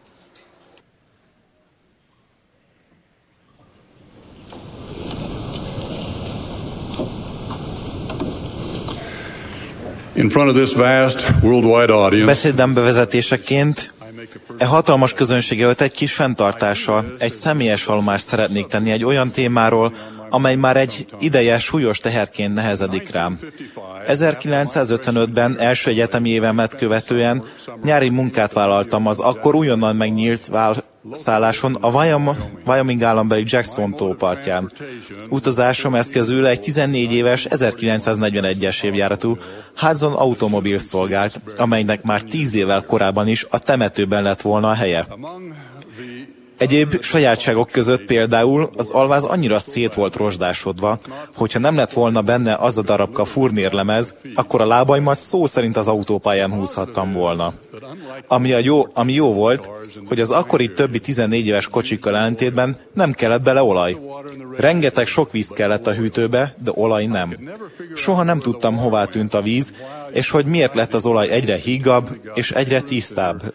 B: In front of this vast worldwide audience,
E: beszédem bevezetéseként e hatalmas közönség előtt egy kis fenntartással, egy személyes vallomást szeretnék tenni egy olyan témáról, amely már egy ideje súlyos teherként nehezedik rám. ezerkilencszázötvenötben első egyetemi évemet követően nyári munkát vállaltam az akkor újonnan megnyílt szálláson a Wyoming állambeli Jackson tó partján. Utazásom eszközül egy tizennégy éves ezerkilencszáznegyvenegyes évjáratú Hudson automobil szolgált, amelynek már tíz évvel korábban is a temetőben lett volna a helye. Egyéb sajátságok között például az alváz annyira szét volt rozsdásodva, hogyha nem lett volna benne az a darabka furnérlemez, akkor a lábaimat szó szerint az autópályán húzhattam volna. Ami, a jó, ami jó volt, hogy az akkori többi tizennégy éves kocsikkal ellentétben nem kellett bele olaj. Rengeteg sok víz kellett a hűtőbe, de olaj nem. Soha nem tudtam, hová tűnt a víz, és hogy miért lett az olaj egyre hígabb és egyre tisztább.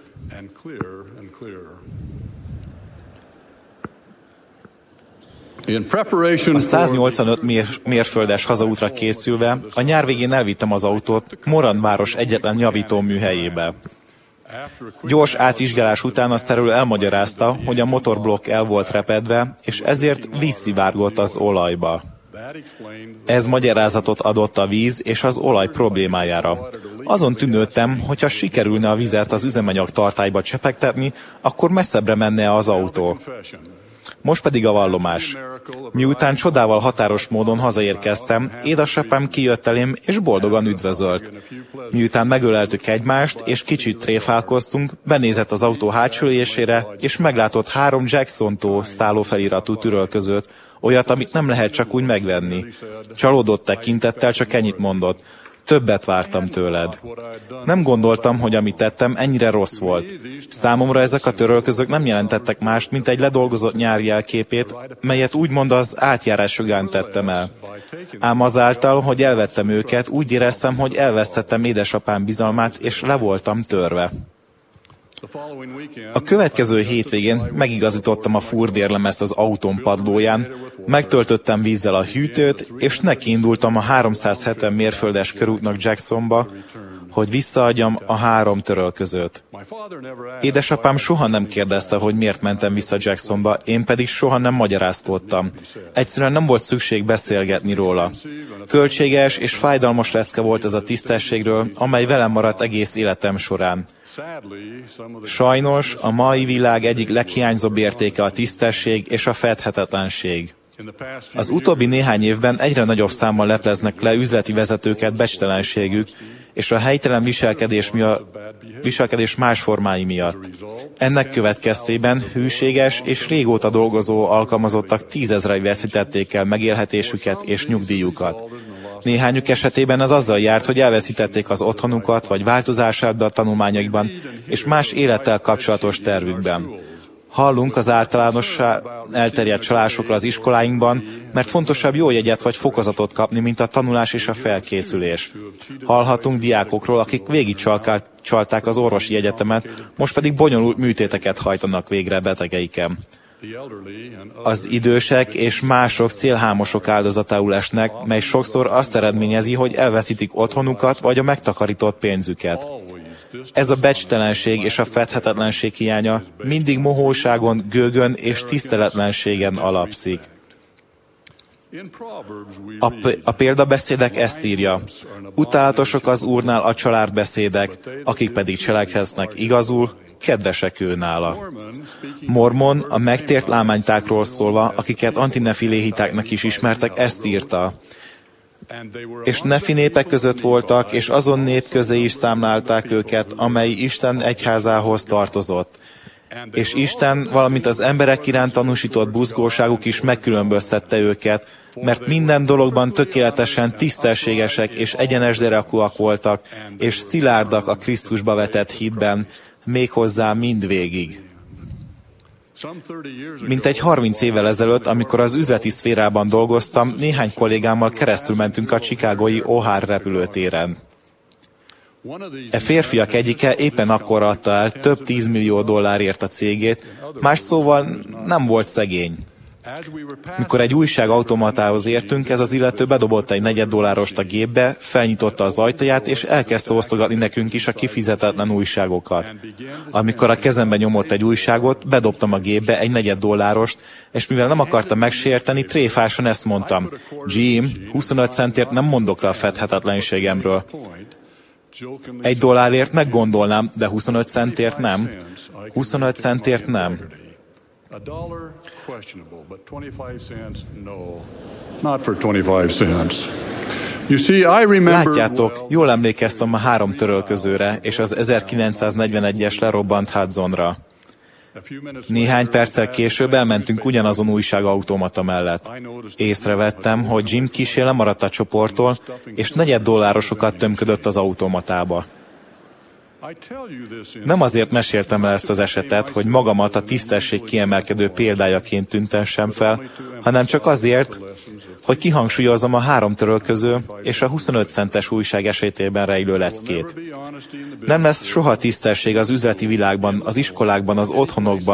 H: A száznyolcvanöt mér- mérföldes hazaútra készülve a nyár végén elvittem az autót Moran város egyetlen javító műhelyébe. Gyors átvizsgálás után a szerelő elmagyarázta, hogy a motorblokk el volt repedve, és ezért vízszivárgott az olajba. Ez magyarázatot adott a víz és az olaj problémájára. Azon tűnődtem, hogy ha sikerülne a vizet az üzemanyag tartályba csepegtetni, akkor messzebbre menne az autó. Most pedig a vallomás. Miután csodával határos módon hazaérkeztem, édesapám kijött elém és boldogan üdvözölt. Miután megöleltük egymást és kicsit tréfálkoztunk, benézett az autó hátsó ülésére, és meglátott három Jackson-tó szállófeliratú türölközőt, olyat, amit nem lehet csak úgy megvenni. Csalódott tekintettel csak ennyit mondott: többet vártam tőled. Nem gondoltam, hogy amit tettem, ennyire rossz volt. Számomra ezek a törölközők nem jelentettek mást, mint egy ledolgozott nyári jelképét, melyet úgymond az átjárás során tettem el. Ám azáltal, hogy elvettem őket, úgy éreztem, hogy elvesztettem édesapám bizalmát, és le voltam törve. A következő hétvégén megigazítottam a furdérlemezt az autóm padlóján, megtöltöttem vízzel a hűtőt, és nekiindultam a háromszázhetven mérföldes körútnak Jacksonba, hogy visszaadjam a három törölközőt. Édesapám soha nem kérdezte, hogy miért mentem vissza Jacksonba, én pedig soha nem magyarázkodtam. Egyszerűen nem volt szükség beszélgetni róla. Költséges és fájdalmas leszke volt ez a tisztességről, amely velem maradt egész életem során. Sajnos a mai világ egyik leghiányzóbb értéke a tisztesség és a fedhetetlenség. Az utóbbi néhány évben egyre nagyobb számmal lepleznek le üzleti vezetőket becstelenségük és a helytelen viselkedés, miatt, viselkedés más formái miatt. Ennek következtében hűséges és régóta dolgozó alkalmazottak tízezrei veszítették el megélhetésüket és nyugdíjukat. Néhányuk esetében ez azzal járt, hogy elveszítették az otthonukat, vagy változását be a tanulmányaikban, és más élettel kapcsolatos tervükben. Hallunk az általánossá elterjedt csalásokról az iskoláinkban, mert fontosabb jó jegyet vagy fokozatot kapni, mint a tanulás és a felkészülés. Hallhatunk diákokról, akik végig csalták az orvosi egyetemet, most pedig bonyolult műtéteket hajtanak végre betegeiken. Az idősek és mások szélhámosok áldozatául esnek, mely sokszor azt eredményezi, hogy elveszítik otthonukat vagy a megtakarított pénzüket. Ez a becsttelenség és a fedhetetlenség hiánya mindig mohóságon, gőgön és tiszteletlenségen alapszik. A, p- a példabeszédek ezt írja: utálatosok az Úrnál a családbeszédek, akik pedig cselekednek igazul, kedvesek ő nála. Mormon a megtért lámánytákról szólva, akiket antinefiléhitáknak is ismertek, ezt írta: és nefi népek között voltak, és azon nép közé is számlálták őket, amely Isten egyházához tartozott. És Isten, valamint az emberek iránt tanúsított buzgóságuk is megkülönböztette őket, mert minden dologban tökéletesen tisztességesek és egyenes derekúak voltak, és szilárdak a Krisztusba vetett hitben, méghozzá mindvégig. Mintegy harminc évvel ezelőtt, amikor az üzleti szférában dolgoztam, néhány kollégámmal keresztül mentünk a chicagói O'Hare repülőtéren. E férfiak egyike éppen akkor adta el több tízmillió dollárért a cégét, más szóval nem volt szegény. Mikor egy újság automatához értünk, ez az illető bedobott egy negyed dollárost a gépbe, felnyitotta az ajtaját, és elkezdte osztogatni nekünk is a kifizetetlen újságokat. Amikor a kezembe nyomott egy újságot, bedobtam a gépbe egy negyed dollárost, és mivel nem akartam megsérteni, tréfásan ezt mondtam: Jim, huszonöt centért nem mondok le a fedhetetlenségemről. Egy dollárért meggondolnám, de huszonöt centért nem. huszonöt centért nem.
B: A dollar questionable, but twenty-five cents no. Not for twenty-five cents. You see, I remember.
H: Látjátok, jól emlékeztem a három törölközőre és az ezerkilencszáznegyvenegyes lerobbant Hudsonra. Néhány perccel később elmentünk ugyanazon újságautomata mellett. Észrevettem, hogy Jim kissé lemaradt a csoporttól, és negyed dollárosokat tömködött az automatába. Nem azért meséltem el ezt az esetet, hogy magamat a tisztesség kiemelkedő példájaként tüntessem fel, hanem csak azért, hogy kihangsúlyozzam a három törölköző és a huszonöt centes újság esetében rejlő leckét. Nem lesz soha tisztesség az üzleti világban, az iskolákban, az otthonokban,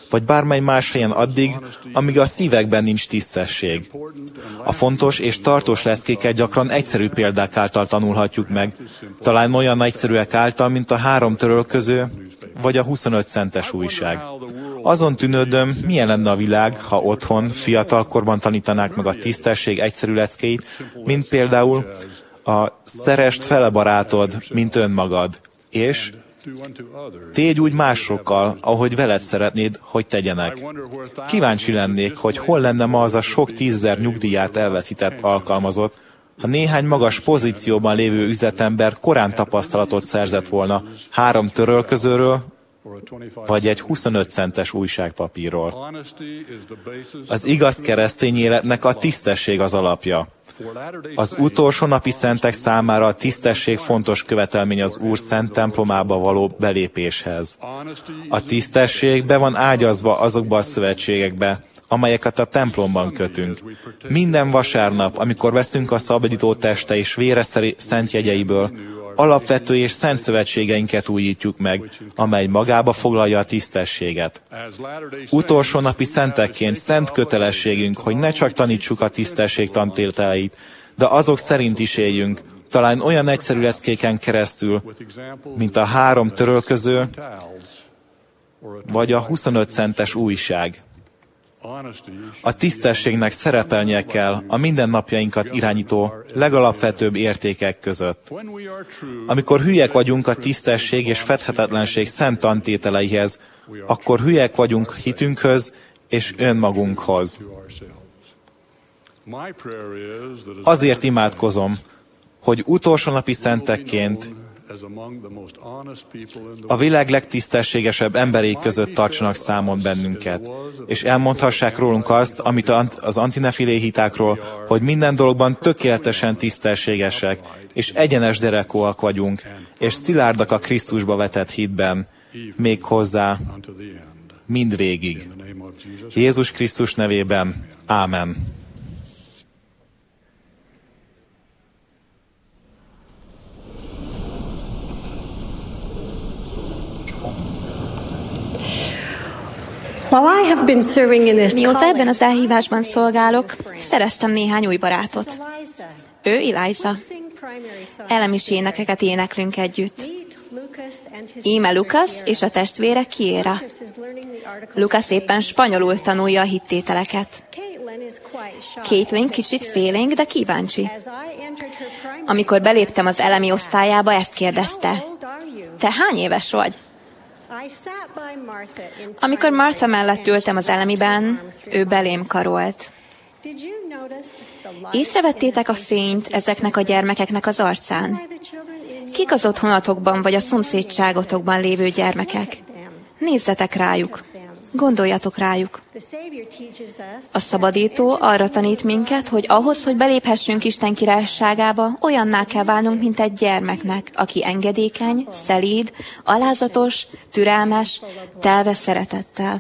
H: vagy bármely más helyen addig, amíg a szívekben nincs tisztesség. A fontos és tartós leckéket gyakran egyszerű példák által tanulhatjuk meg, talán olyan egyszerűek által, mint a három törölköző, vagy a huszonöt centes újság. Azon tűnődöm, milyen lenne a világ, ha otthon, fiatalkorban tanítanák meg a tisztesség egyszerű leckéit, mint például a szerest fele barátod, mint önmagad, és tégy úgy másokkal, ahogy veled szeretnéd, hogy tegyenek. Kíváncsi lennék, hogy hol lenne ma az a sok tízezer nyugdíját elveszített alkalmazott, ha néhány magas pozícióban lévő üzletember korán tapasztalatot szerzett volna három törölközőről, vagy egy huszonöt centes újságpapírról. Az igaz keresztény életnek a tisztesség az alapja. Az utolsó napi szentek számára a tisztesség fontos követelmény az Úr szent templomába való belépéshez. A tisztesség be van ágyazva azokba a szövetségekbe, amelyeket a templomban kötünk. Minden vasárnap, amikor veszünk a szabadító teste és vére szent jegyeiből, alapvető és szent szövetségeinket újítjuk meg, amely magába foglalja a tisztességet. Utolsó napi szentekként szent kötelességünk, hogy ne csak tanítsuk a tisztesség tantételeit, de azok szerint is éljünk, talán olyan egyszerű leckéken keresztül, mint a három törölköző, vagy a huszonöt centes újság. A tisztességnek szerepelnie kell a mindennapjainkat irányító legalapvetőbb értékek között. Amikor hülyek vagyunk a tisztesség és fedhetetlenség szent tantételeihez, akkor hülyek vagyunk hitünkhöz és önmagunkhoz. Azért imádkozom, hogy utolsó napi szentekként a világ legtisztességesebb emberei között tartsanak számon bennünket, és elmondhassák rólunk azt, amit az antinefilé hitákról, hogy minden dologban tökéletesen tisztességesek, és egyenes derekúak vagyunk, és szilárdak a Krisztusba vetett hitben, még hozzá mindvégig. Jézus Krisztus nevében. Ámen.
I: Mióta ebben az elhívásban szolgálok, szereztem néhány új barátot. Ő Eliza. Elemi énekeket éneklünk együtt. Íme Lukasz és a testvére Kiera. Lukasz éppen spanyolul tanulja a hittételeket. Caitlin kicsit félénk, de kíváncsi. Amikor beléptem az elemi osztályába, ezt kérdezte. Te hány éves vagy? Amikor Martha mellett ültem az elemiben, ő belém karolt. Észrevettétek a fényt ezeknek a gyermekeknek az arcán? Kik az otthonatokban vagy a szomszédságotokban lévő gyermekek? Nézzetek rájuk, gondoljatok rájuk. A szabadító arra tanít minket, hogy ahhoz, hogy beléphessünk Isten királyságába, olyanná kell válnunk, mint egy gyermeknek, aki engedékeny, szelíd, alázatos, türelmes, telve szeretettel.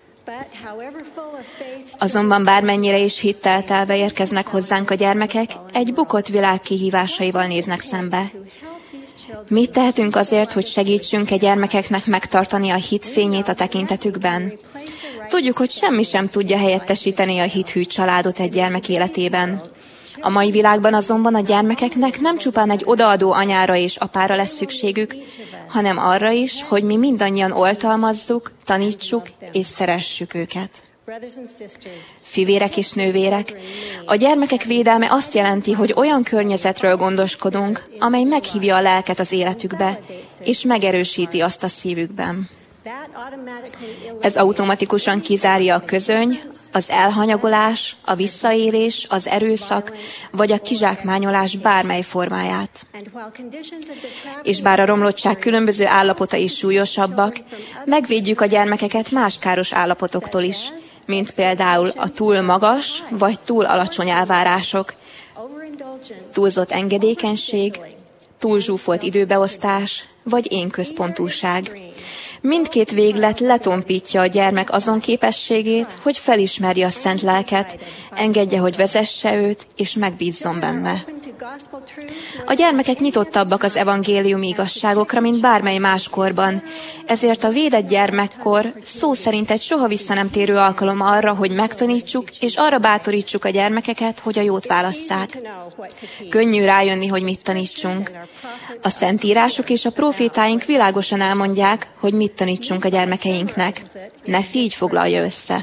I: Azonban bármennyire is hittel telve érkeznek hozzánk a gyermekek, egy bukott világ kihívásaival néznek szembe. Mit tehetünk azért, hogy segítsünk a gyermekeknek megtartani a hit fényét a tekintetükben? Tudjuk, hogy semmi sem tudja helyettesíteni a hithű családot egy gyermek életében. A mai világban azonban a gyermekeknek nem csupán egy odaadó anyára és apára lesz szükségük, hanem arra is, hogy mi mindannyian oltalmazzuk, tanítsuk és szeressük őket. Fivérek és nővérek, a gyermekek védelme azt jelenti, hogy olyan környezetről gondoskodunk, amely meghívja a lelket az életükbe, és megerősíti azt a szívükben. Ez automatikusan kizárja a közöny, az elhanyagolás, a visszaélés, az erőszak, vagy a kizsákmányolás bármely formáját. És bár a romlottság különböző állapotai súlyosabbak, megvédjük a gyermekeket más káros állapotoktól is, mint például a túl magas vagy túl alacsony elvárások, túlzott engedékenység, túl zsúfolt időbeosztás, vagy én központúság. Mindkét véglet letompítja a gyermek azon képességét, hogy felismerje a szent lelket, engedje, hogy vezesse őt, és megbízzon benne. A gyermekek nyitottabbak az evangéliumi igazságokra, mint bármely más korban. Ezért a védett gyermekkor szó szerint egy soha vissza nem térő alkalom arra, hogy megtanítsuk, és arra bátorítsuk a gyermekeket, hogy a jót válasszák. Könnyű rájönni, hogy mit tanítsunk. A szentírások és a profétáink világosan elmondják, hogy mit tanítsunk a gyermekeinknek. Nefi így foglalja össze.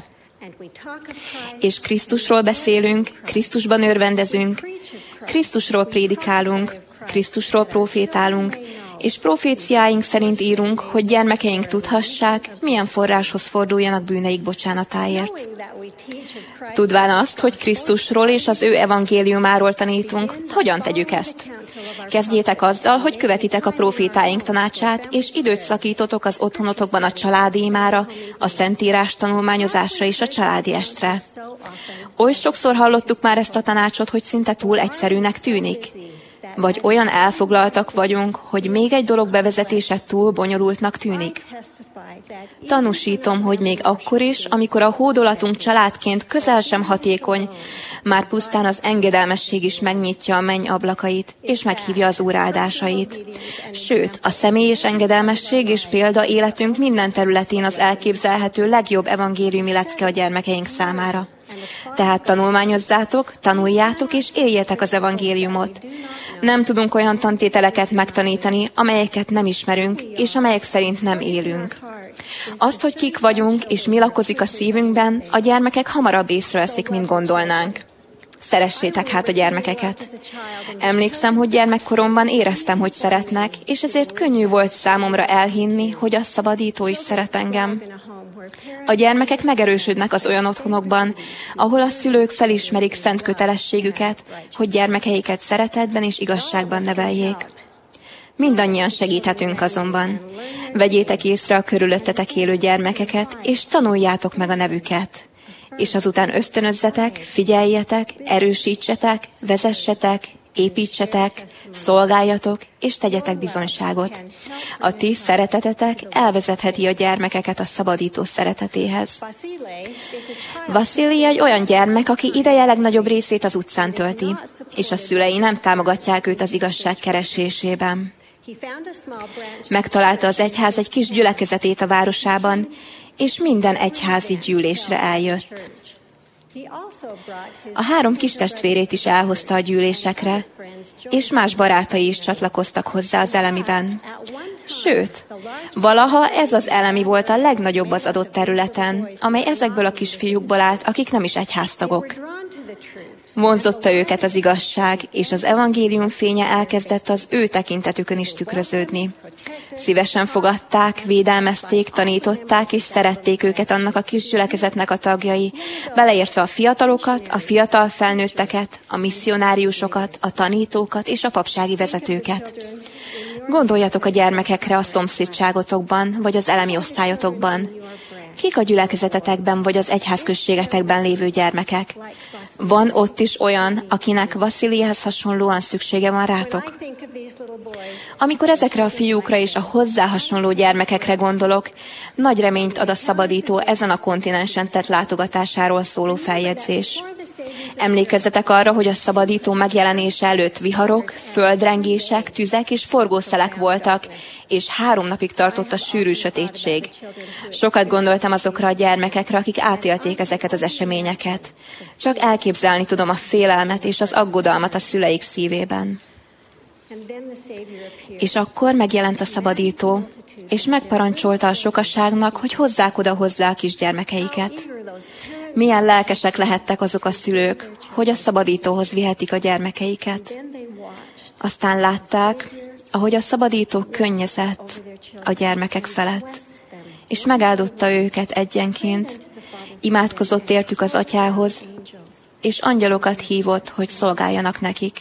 I: És Krisztusról beszélünk, Krisztusban örvendezünk, Krisztusról prédikálunk, Krisztusról profétálunk, és proféciáink szerint írunk, hogy gyermekeink tudhassák, milyen forráshoz forduljanak bűneik bocsánatáért. Tudván azt, hogy Krisztusról és az ő evangéliumáról tanítunk, hogyan tegyük ezt? Kezdjétek azzal, hogy követitek a profétáink tanácsát, és időt szakítotok az otthonotokban a családi imára, a szentírás tanulmányozásra és a családi estre. Oly sokszor hallottuk már ezt a tanácsot, hogy szinte túl egyszerűnek tűnik. Vagy olyan elfoglaltak vagyunk, hogy még egy dolog bevezetése túl bonyolultnak tűnik. Tanúsítom, hogy még akkor is, amikor a hódolatunk családként közel sem hatékony, már pusztán az engedelmesség is megnyitja a menny ablakait, és meghívja az Úr áldásait. Sőt, a személyes engedelmesség és példa életünk minden területén az elképzelhető legjobb evangéliumi lecke a gyermekeink számára. Tehát tanulmányozzátok, tanuljátok és éljetek az evangéliumot. Nem tudunk olyan tantételeket megtanítani, amelyeket nem ismerünk, és amelyek szerint nem élünk. Azt, hogy kik vagyunk, és mi lakozik a szívünkben, a gyermekek hamarabb észreveszik, mint gondolnánk. Szeressétek hát a gyermekeket. Emlékszem, hogy gyermekkoromban éreztem, hogy szeretnek, és ezért könnyű volt számomra elhinni, hogy a szabadító is szeret engem. A gyermekek megerősödnek az olyan otthonokban, ahol a szülők felismerik szent kötelességüket, hogy gyermekeiket szeretetben és igazságban neveljék. Mindannyian segíthetünk azonban. Vegyétek észre a körülöttetek élő gyermekeket, és tanuljátok meg a nevüket. És azután ösztönözzetek, figyeljetek, erősítsetek, vezessetek, építsetek, szolgáljatok, és tegyetek bizonyságot. A ti szeretetetek elvezetheti a gyermekeket a szabadító szeretetéhez. Vasili egy olyan gyermek, aki ideje legnagyobb részét az utcán tölti, és a szülei nem támogatják őt az igazság keresésében. Megtalálta az egyház egy kis gyülekezetét a városában, és minden egyházi gyűlésre eljött. A három kis testvérét is elhozta a gyűlésekre, és más barátai is csatlakoztak hozzá az elemiben. Sőt, valaha ez az elemi volt a legnagyobb az adott területen, amely ezekből a kisfiúkból állt, akik nem is egyháztagok. Vonzotta őket az igazság, és az evangélium fénye elkezdett az ő tekintetükön is tükröződni. Szívesen fogadták, védelmezték, tanították, és szerették őket annak a kis gyülekezetnek a tagjai, beleértve a fiatalokat, a fiatal felnőtteket, a misszionáriusokat, a tanítókat és a papsági vezetőket. Gondoljatok a gyermekekre a szomszédságotokban, vagy az elemi osztályotokban. Kik a gyülekezetetekben vagy az egyházközségetekben lévő gyermekek? Van ott is olyan, akinek Vasilihez hasonlóan szüksége van rátok? Amikor ezekre a fiúkra és a hozzá hasonló gyermekekre gondolok, nagy reményt ad a szabadító ezen a kontinensen tett látogatásáról szóló feljegyzés. Emlékezzetek arra, hogy a szabadító megjelenése előtt viharok, földrengések, tüzek és forgószelek voltak, és három napig tartott a sűrű sötétség. Sokat gondoltam azokra a gyermekekre, akik átélték ezeket az eseményeket. Csak elképzelni tudom a félelmet és az aggodalmat a szüleik szívében. És akkor megjelent a szabadító, és megparancsolta a sokaságnak, hogy hozzák oda hozzá a kisgyermekeiket. Milyen lelkesek lehettek azok a szülők, hogy a szabadítóhoz vihetik a gyermekeiket. Aztán látták, ahogy a szabadító könnyezett a gyermekek felett, és megáldotta őket egyenként, imádkozott értük az atyához, és angyalokat hívott, hogy szolgáljanak nekik.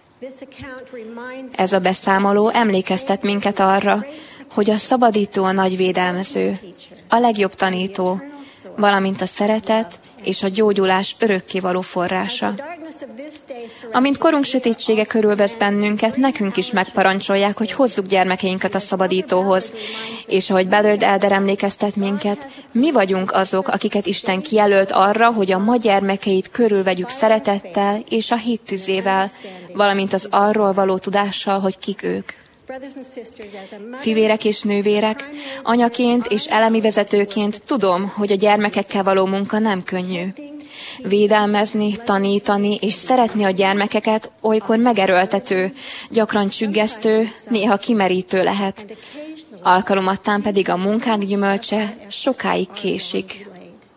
I: Ez a beszámoló emlékeztet minket arra, hogy a szabadító a nagy védelmező, a legjobb tanító, valamint a szeretet és a gyógyulás örökkévaló forrása. Amint korunk sötétsége körülvesz bennünket, nekünk is megparancsolják, hogy hozzuk gyermekeinket a szabadítóhoz. És ahogy Ballard Elder emlékeztet minket, mi vagyunk azok, akiket Isten kijelölt arra, hogy a ma gyermekeit körülvegyük szeretettel és a hit tüzével, valamint az arról való tudással, hogy kik ők. Fivérek és nővérek, anyaként és elemi vezetőként tudom, hogy a gyermekekkel való munka nem könnyű. Védelmezni, tanítani és szeretni a gyermekeket olykor megerőltető, gyakran csüggesztő, néha kimerítő lehet. Alkalomattán pedig a munkák gyümölcse sokáig késik.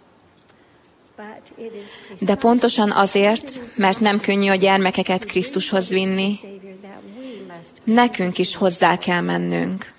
I: De pontosan azért, mert nem könnyű a gyermekeket Krisztushoz vinni, nekünk is hozzá kell mennünk.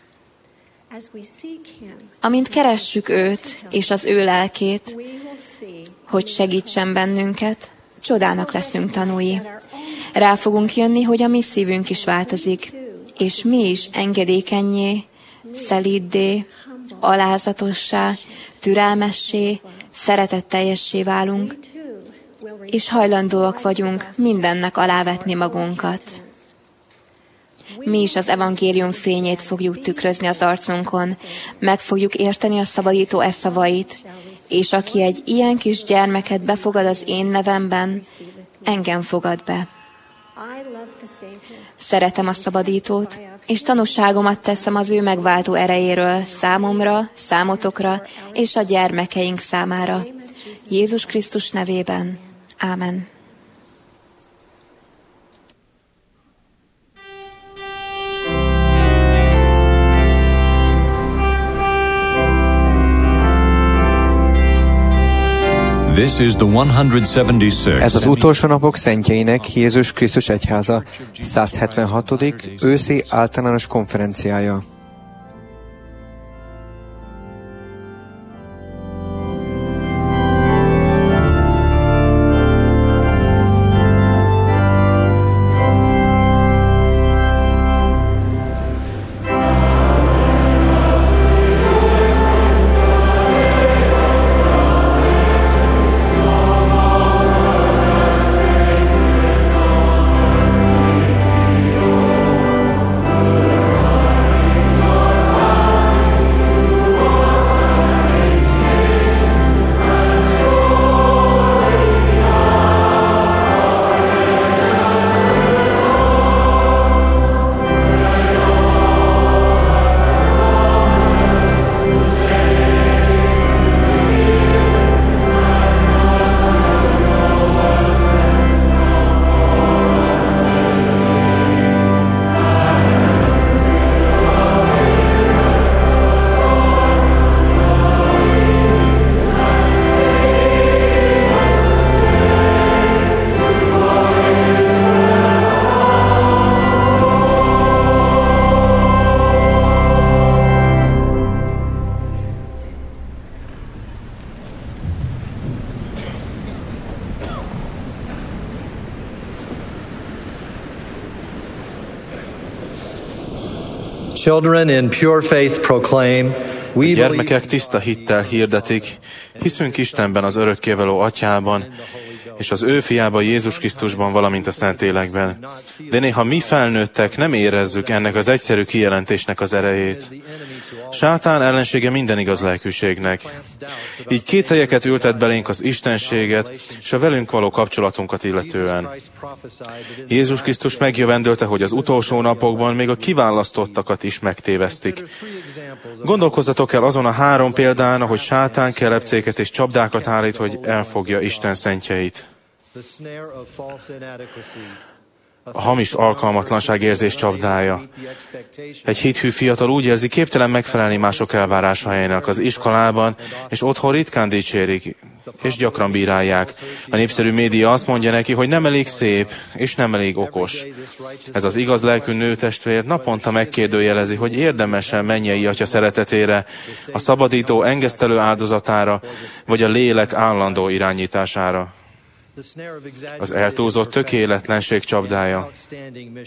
I: Amint keressük őt és az ő lelkét, hogy segítsen bennünket, csodának leszünk tanúi. Rá fogunk jönni, hogy a mi szívünk is változik, és mi is engedékennyé, szelíddé, alázatossá, türelmessé, szeretetteljessé válunk, és hajlandóak vagyunk mindennek alávetni magunkat. Mi is az evangélium fényét fogjuk tükrözni az arcunkon, meg fogjuk érteni a szabadító e szavait, és aki egy ilyen kis gyermeket befogad az én nevemben, engem fogad be. Szeretem a szabadítót, és tanúságomat teszem az ő megváltó erejéről számomra, számotokra és a gyermekeink számára. Jézus Krisztus nevében. Ámen.
J: This is the one hundred seventy-sixth.
A: Ez az utolsó napok szentjeinek Jézus Krisztus egyháza száz hetvenhatodik őszi általános konferenciája.
K: Children in pure faith proclaim,
E: a gyermekek tiszta hittel hirdetik, hiszünk Istenben, az örökkévaló Atyában, és az ő fiában, Jézus Krisztusban, valamint a Szentlélekben. De néha mi felnőttek nem érezzük ennek az egyszerű kijelentésnek az erejét. Sátán ellensége minden igaz lelkűségnek. Így két helyeket ültet belénk az istenséget és a velünk való kapcsolatunkat illetően. Jézus Krisztus megjövendölte, hogy az utolsó napokban még a kiválasztottakat is megtévesztik. Gondolkozzatok el azon a három példán, ahogy sátán kelepcéket és csapdákat állít, hogy elfogja Isten szentjeit. A hamis alkalmatlanság érzés csapdája. Egy hithű fiatal úgy érzi, képtelen megfelelni mások elvárásainak az iskolában, és otthon ritkán dicsérik, és gyakran bírálják. A népszerű média azt mondja neki, hogy nem elég szép, és nem elég okos. Ez az igaz lelkű nőtestvér naponta megkérdőjelezi, hogy érdemesen mennyei Atya szeretetére, a szabadító engesztelő áldozatára, vagy a lélek állandó irányítására. Az eltúlzott tökéletlenség csapdája.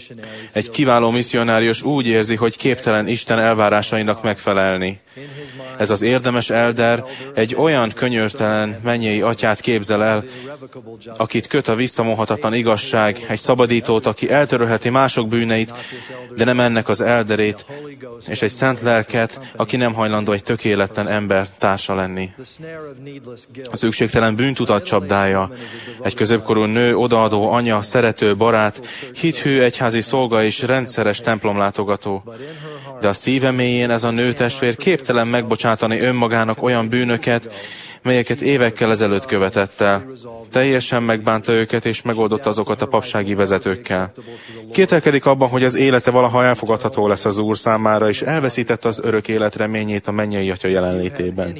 E: Egy kiváló misszionárius úgy érzi, hogy képtelen Isten elvárásainak megfelelni. Ez az érdemes elder egy olyan könyörtelen mennyei atyát képzel el, akit köt a visszamondhatatlan igazság, egy szabadítót, aki eltörölheti mások bűneit, de nem ennek az elderét, és egy szent lelket, aki nem hajlandó egy tökéletlen ember társa lenni. A szükségtelen bűntudat csapdája, egy középkorú nő, odaadó anya, szerető barát, hithű egyházi szolga és rendszeres templomlátogató. De a szíve mélyén ez a nőtestvér képtelen megbocsátani önmagának olyan bűnöket, melyeket évekkel ezelőtt követett el. Teljesen megbánta őket, és megoldotta azokat a papsági vezetőkkel. Kételkedik abban, hogy az élete valaha elfogadható lesz az Úr számára, és elveszítette az örök élet reményét a mennyei Atya jelenlétében.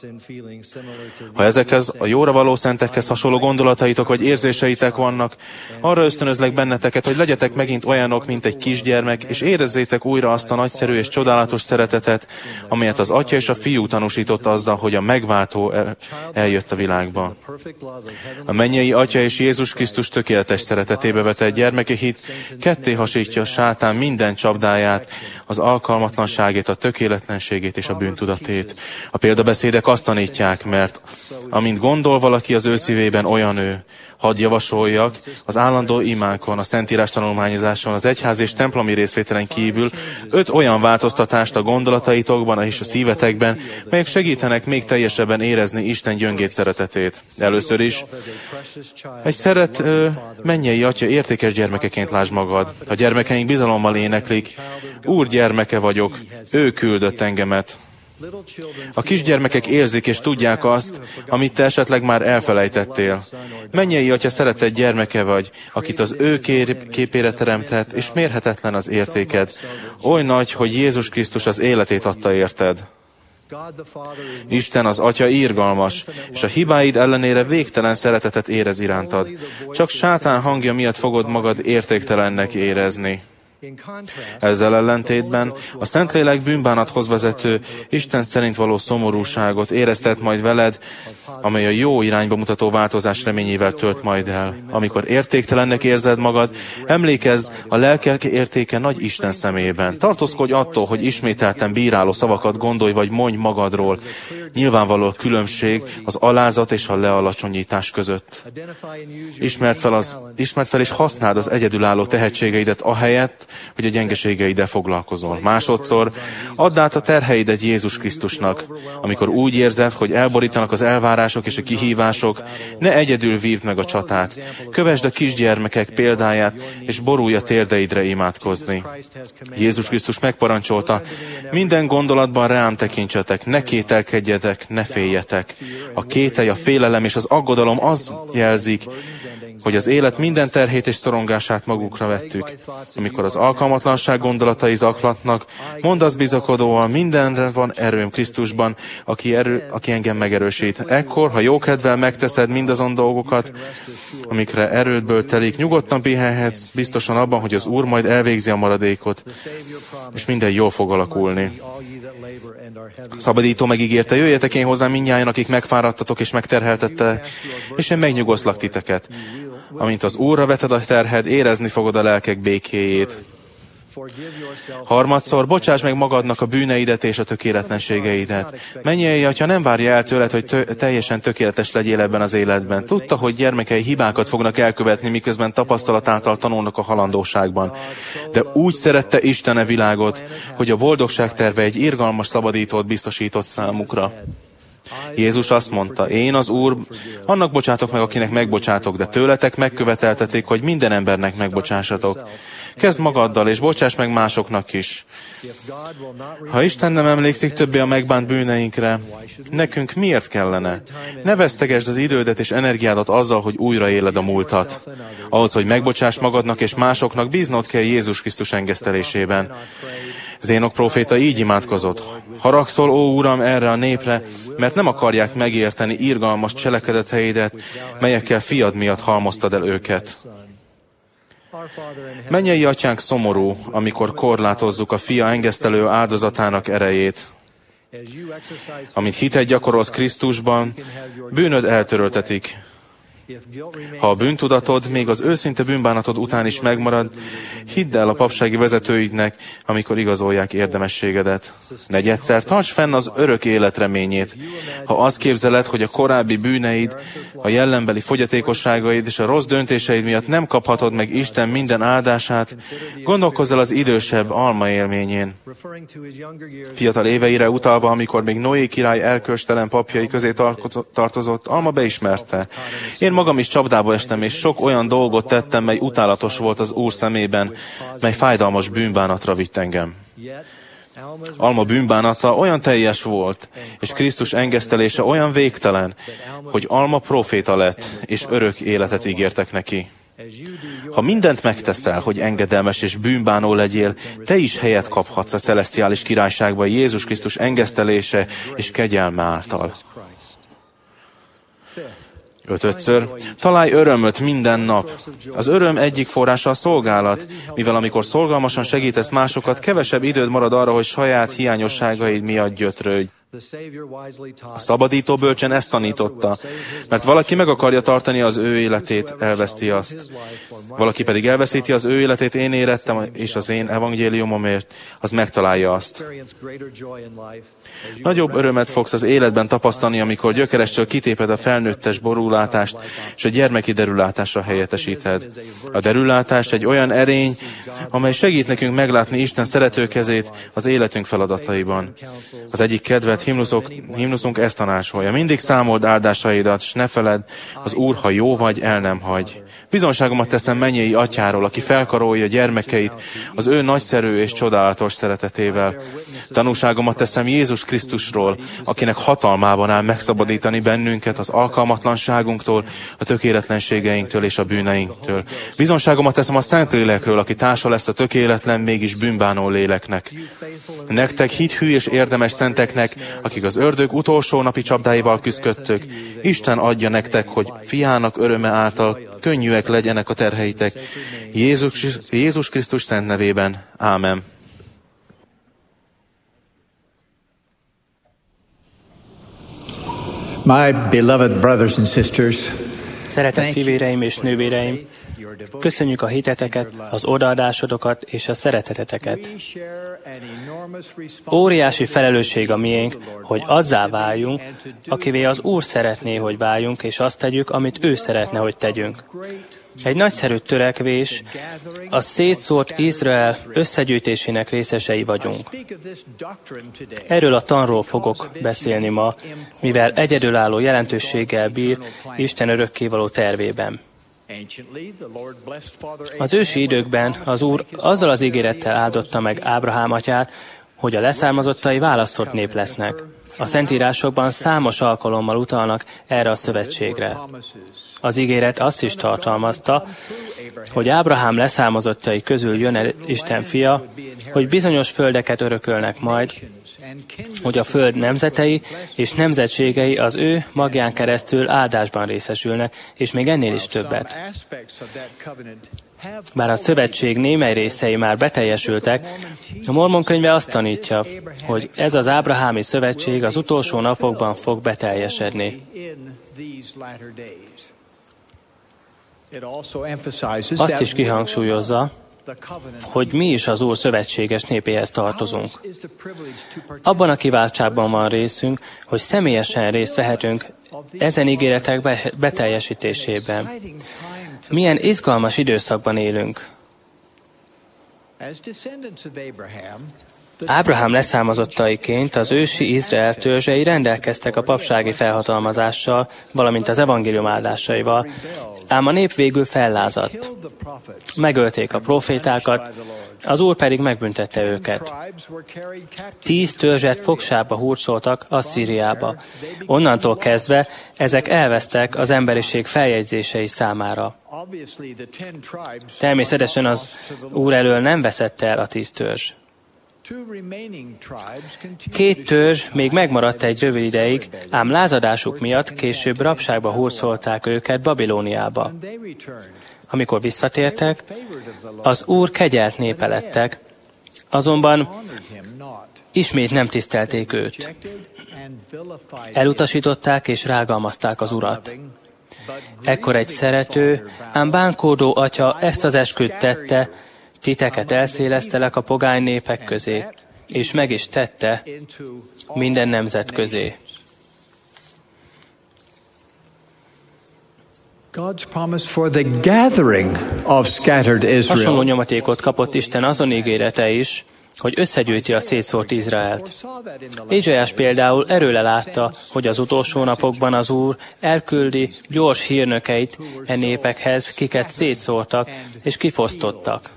E: Ha ezekhez a jóra való szentekhez hasonló gondolataitok vagy érzéseitek vannak, arra ösztönözlek benneteket, hogy legyetek megint olyanok, mint egy kisgyermek, és érezzétek újra azt a nagyszerű és csodálatos szeretetet, amelyet az Atya és a Fiú tanúsított azzal, hogy a megváltó eljött a világba. A mennyei Atya és Jézus Krisztus tökéletes szeretetébe vetett gyermeki hit ketté hasítja a sátán minden csapdáját, az alkalmatlanságét, a tökéletlenségét és a bűntudatét. A példabeszédek azt tanítják, mert amint gondol valaki az ő szívében, olyan ő. Hadd javasoljak, az állandó imánkon, a Szentírás tanulmányozáson, az egyház és templomi részvételen kívül öt olyan változtatást a gondolataitokban és a szívetekben, melyek segítenek még teljesebben érezni Isten gyöngét szeretetét. Először is, egy szeret ö, mennyei Atya értékes gyermekeként lásd magad. A gyermekeink bizalommal éneklik, Úr gyermeke vagyok, ő küldött engemet. A kisgyermekek érzik és tudják azt, amit te esetleg már elfelejtettél. Mennyei Atya szeretett gyermeke vagy, akit az ő képére teremtett, és mérhetetlen az értéked. Oly nagy, hogy Jézus Krisztus az életét adta érted. Isten az Atya irgalmas, és a hibáid ellenére végtelen szeretetet érez irántad. Csak sátán hangja miatt fogod magad értéktelennek érezni. Ezzel ellentétben a Szentlélek bűnbánathoz vezető, Isten szerint való szomorúságot éreztet majd veled, amely a jó irányba mutató változás reményével tölt majd el. Amikor értéktelennek érzed magad, emlékezz, a lelkek értéke nagy Isten szemében. Tartózkodj attól, hogy ismételten bíráló szavakat gondolj vagy mondj magadról. Nyilvánvaló a különbség az alázat és a lealacsonyítás között. Ismerd fel, az, ismerd fel és használd az egyedülálló tehetségeidet ahelyett, hogy a gyengeségeiddel foglalkozol. Másodszor, add át a terheidet Jézus Krisztusnak. Amikor úgy érzed, hogy elborítanak az elvárások és a kihívások, ne egyedül vívd meg a csatát. Kövesd a kisgyermekek példáját, és borulj a térdeidre imádkozni. Jézus Krisztus megparancsolta, minden gondolatban rám tekintsetek, ne kételkedjetek, ne féljetek. A kételj, a félelem és az aggodalom az jelzik, hogy az élet minden terhét és szorongását magukra vettük. Amikor az alkalmatlanság gondolatai zaklatnak, mondd azt bizakodóan, mindenre van erőm Krisztusban, aki, erő, aki engem megerősít. Ekkor, ha jókedvel megteszed mindazon dolgokat, amikre erődből telik, nyugodtan pihenhetsz, biztosan abban, hogy az Úr majd elvégzi a maradékot, és minden jól fog alakulni. Szabadító megígérte, jöjjetek én hozzám mindnyájan, akik megfáradtatok és megterheltettek, és én megnyugosztlak titeket. Amint az Úrra veted a terhed, érezni fogod a lelkek békéjét. Harmadszor, bocsáss meg magadnak a bűneidet és a tökéletlenségeidet. Mennyei Atya nem várja el tőled, hogy tö- teljesen tökéletes legyél ebben az életben. Tudta, hogy gyermekei hibákat fognak elkövetni, miközben tapasztalat által tanulnak a halandóságban. De úgy szerette Isten a világot, hogy a boldogság terve egy irgalmas szabadítót biztosított számukra. Jézus azt mondta, én az Úr, annak bocsátok meg, akinek megbocsátok, de tőletek megköveteltetik, hogy minden embernek megbocsássatok. Kezd magaddal, és bocsáss meg másoknak is. Ha Isten nem emlékszik többé a megbánt bűneinkre, nekünk miért kellene? Ne vesztegesd az idődet és energiádat azzal, hogy újra éled a múltat. Ahhoz, hogy megbocsáss magadnak és másoknak, bíznod kell Jézus Krisztus engesztelésében. Zénok próféta így imádkozott. Haragszol, ó Uram, erre a népre, mert nem akarják megérteni irgalmas cselekedeteidet, melyekkel fiad miatt halmoztad el őket. Mennyei Atyánk szomorú, amikor korlátozzuk a fia engesztelő áldozatának erejét. Amit hitet gyakorolsz Krisztusban, bűnöd eltöröltetik. Ha a bűntudatod még az őszinte bűnbánatod után is megmarad, hidd el a papsági vezetőidnek, amikor igazolják érdemességedet. Negyedszer tarts fenn az örök élet reményét. Ha azt képzeled, hogy a korábbi bűneid, a jellembeli fogyatékosságaid és a rossz döntéseid miatt nem kaphatod meg Isten minden áldását, gondolkozz el az idősebb Alma élményén. Fiatal éveire utalva, amikor még Noé király erkölcstelen papjai közé tartozott, Alma beismerte: én magam is csapdába estem, és sok olyan dolgot tettem, mely utálatos volt az Úr szemében, mely fájdalmas bűnbánatra vitt engem. Alma bűnbánata olyan teljes volt, és Krisztus engesztelése olyan végtelen, hogy Alma próféta lett, és örök életet ígértek neki. Ha mindent megteszel, hogy engedelmes és bűnbánó legyél, te is helyet kaphatsz a celesztiális királyságban Jézus Krisztus engesztelése és kegyelme által. Ötödször, találj örömöt minden nap. Az öröm egyik forrása a szolgálat, mivel amikor szolgalmasan segítesz másokat, kevesebb időd marad arra, hogy saját hiányosságaid miatt gyötrődj. A szabadító bölcsen ezt tanította, mert valaki meg akarja tartani az ő életét, elveszti azt. Valaki pedig elveszíti az ő életét én érettem, és az én evangéliumomért, az megtalálja azt. Nagyobb örömet fogsz az életben tapasztalni, amikor gyökerestől kitéped a felnőttes borulátást, és a gyermeki derülátásra helyettesíted. A derülátás egy olyan erény, amely segít nekünk meglátni Isten szerető kezét az életünk feladataiban. Az egyik kedvelt himnuszok, himnuszunk ezt tanácsolja: mindig számold áldásaidat, s ne feledd, az Úr, ha jó vagy, el nem hagy. Bizonságomat teszem mennyei atyáról, aki felkarolja gyermekeit az ő nagyszerű és csodálatos szeretetével. Tanúságomat teszem Jézus Krisztusról, akinek hatalmában áll megszabadítani bennünket az alkalmatlanságunktól, a tökéletlenségeinktől és a bűneinktől. Bizonságomat teszem a Szentlélekről, aki társa lesz a tökéletlen, mégis bűnbánó léleknek. Nektek hithű és érdemes szenteknek, akik az ördög utolsó napi csapdáival küzdködtök, Isten adja nektek, hogy fiának öröme által könnyűek legyenek a terheitek. Jézus, Jézus Krisztus szent nevében. Ámen.
L: My beloved brothers and sisters,
M: szeretett fivéreim és nővéreim, köszönjük a hiteteket, az odaadásodokat és a szereteteteket. Óriási felelősség a miénk, hogy azzá váljunk, akivé az Úr szeretné, hogy váljunk, és azt tegyük, amit ő szeretne, hogy tegyünk. Egy nagyszerű törekvés, a szétszórt Izrael összegyűjtésének részesei vagyunk. Erről a tanról fogok beszélni ma, mivel egyedülálló jelentőséggel bír Isten örökkévaló tervében. Az ősi időkben az Úr azzal az ígérettel áldotta meg Ábrahám atyát, hogy a leszármazottai választott nép lesznek. A Szentírásokban számos alkalommal utalnak erre a szövetségre. Az ígéret azt is tartalmazta, hogy Ábrahám leszármazottai közül jön el Isten fia, hogy bizonyos földeket örökölnek majd, hogy a föld nemzetei és nemzetségei az ő magján keresztül áldásban részesülnek, és még ennél is többet. Bár a szövetség némely részei már beteljesültek, a Mormon könyve azt tanítja, hogy ez az ábrahámi szövetség az utolsó napokban fog beteljesedni. Azt is kihangsúlyozza, hogy mi is az Úr szövetséges népéhez tartozunk. Abban a kiváltságban van részünk, hogy személyesen részt vehetünk ezen ígéretek beteljesítésében. Milyen izgalmas időszakban élünk. Ábrahám leszármazottaiként az ősi Izrael törzsei rendelkeztek a papsági felhatalmazással, valamint az evangélium áldásaival, ám a nép végül fellázadt. Megölték a profétákat, az Úr pedig megbüntette őket. Tíz törzset fogságba hurcoltak Asszíriába. Onnantól kezdve ezek elvesztek az emberiség feljegyzései számára. Természetesen az Úr elől nem veszett el a tíz törzs. Két törzs még megmaradt egy rövid ideig, ám lázadásuk miatt később rabságba hurcolták őket Babilóniába. Amikor visszatértek, az Úr kegyelt népe lettek, azonban ismét nem tisztelték őt. Elutasították és rágalmazták az Urat. Ekkor egy szerető, ám bánkódó atya ezt az esküt tette, titeket elszélesztelek a pogány népek közé, és meg is tette minden nemzet közé.
L: God's promise for the gathering of scattered Israel.
M: Hasonló nyomatékot kapott Isten azon ígérete is, hogy összegyűjti a szétszórt Izraelt. Ézsaiás például erőle látta, hogy az utolsó napokban az Úr elküldi gyors hírnökeit e népekhez, kiket szétszórtak és kifosztottak.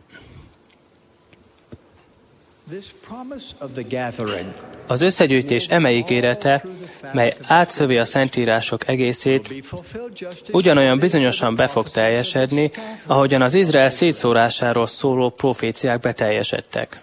M: Az összegyűjtés eme ígérete, mely átszövi a Szentírások egészét, ugyanolyan bizonyosan be fog teljesedni, ahogyan az Izrael szétszórásáról szóló proféciák beteljesedtek.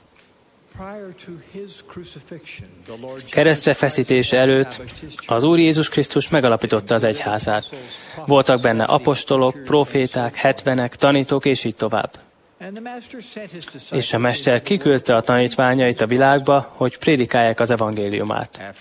M: Keresztre feszítése előtt az Úr Jézus Krisztus megalapította az egyházát. Voltak benne apostolok, proféták, hetvenek, tanítók, és így tovább. És a Mester kiküldte a tanítványait a világba, hogy prédikálják az evangéliumát.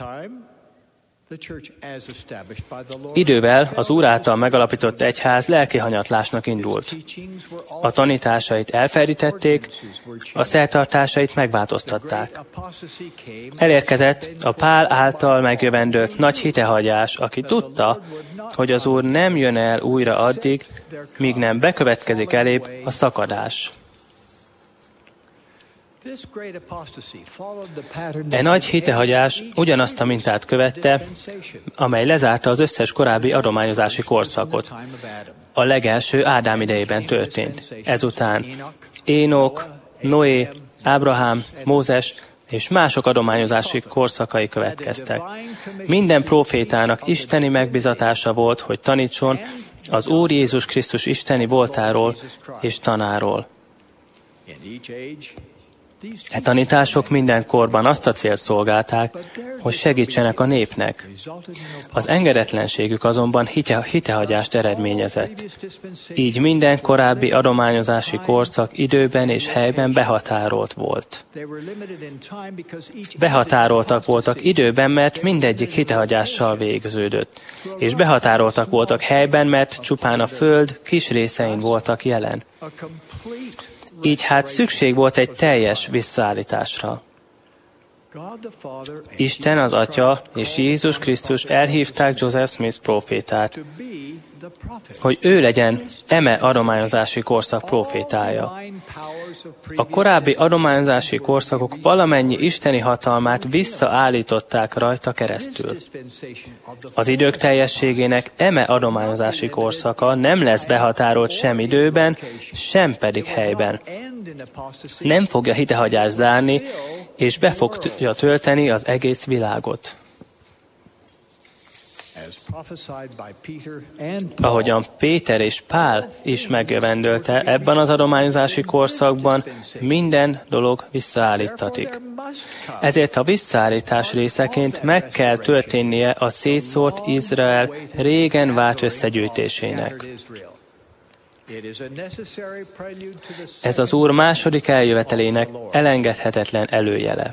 M: Idővel az Úr által megalapított egyház lelki hanyatlásnak indult. A tanításait elfelejtették, a szertartásait megváltoztatták. Elérkezett a Pál által megjövendőlt nagy hitehagyás, aki tudta, hogy az Úr nem jön el újra addig, míg nem bekövetkezik elébb a szakadás. E nagy hitehagyás ugyanazt a mintát követte, amely lezárta az összes korábbi adományozási korszakot. A legelső Ádám idejében történt. Ezután Énok, Noé, Ábrahám, Mózes és mások adományozási korszakai következtek. Minden profétának isteni megbizatása volt, hogy tanítson az Úr Jézus Krisztus isteni voltáról és tanáról. E tanítások minden korban azt a célt szolgálták, hogy segítsenek a népnek. Az engedetlenségük azonban hite, hitehagyást eredményezett. Így minden korábbi adományozási korszak időben és helyben behatárolt volt. Behatároltak voltak időben, mert mindegyik hitehagyással végződött, és behatároltak voltak helyben, mert csupán a föld kis részein voltak jelen. Így hát szükség volt egy teljes visszaállításra. Isten az Atya és Jézus Krisztus elhívták Joseph Smith prófétát, hogy ő legyen eme adományozási korszak prófétája. A korábbi adományozási korszakok valamennyi isteni hatalmát visszaállították rajta keresztül. Az idők teljességének eme adományozási korszaka nem lesz behatárolt sem időben, sem pedig helyben. Nem fogja hitehagyást zárni, és be fogja tölteni az egész világot. Ahogyan Péter és Pál is megjövendölte, ebben az adományozási korszakban minden dolog visszaállítatik. Ezért a visszaállítás részeként meg kell történnie a szétszórt Izrael régen várt összegyűjtésének. Ez az Úr második eljövetelének elengedhetetlen előjele.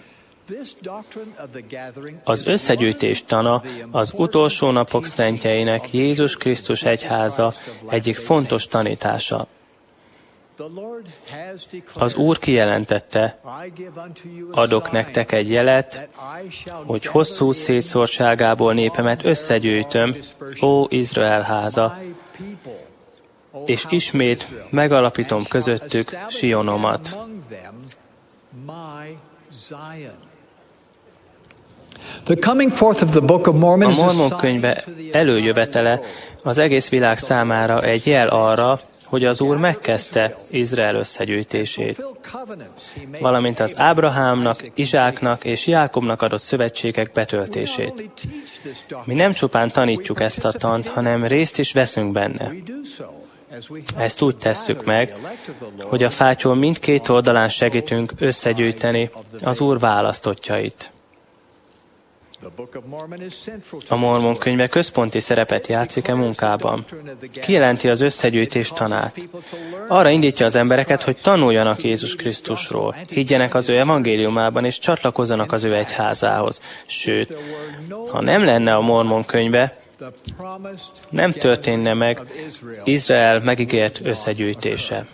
M: Az összegyűjtés tana az utolsó napok szentjeinek Jézus Krisztus egyháza egyik fontos tanítása. Az Úr kijelentette, adok nektek egy jelet, hogy hosszú szétszórtságából népemet összegyűjtöm, ó Izrael háza, és ismét megalapítom közöttük Sionomat. A Mormon könyve előjövetele az egész világ számára egy jel arra, hogy az Úr megkezdte Izrael összegyűjtését, valamint az Ábrahámnak, Izsáknak és Jákobnak adott szövetségek betöltését. Mi nem csupán tanítjuk ezt a tant, hanem részt is veszünk benne. Ezt úgy tesszük meg, hogy a fátyol mindkét oldalán segítünk összegyűjteni az Úr választottjait. A Mormon könyve központi szerepet játszik e munkában. Kijelenti az összegyűjtés tanát. Arra indítja az embereket, hogy tanuljanak Jézus Krisztusról, higgyenek az ő evangéliumában és csatlakozzanak az ő egyházához. Sőt, ha nem lenne a Mormon könyve, nem történne meg Izrael megígért összegyűjtése.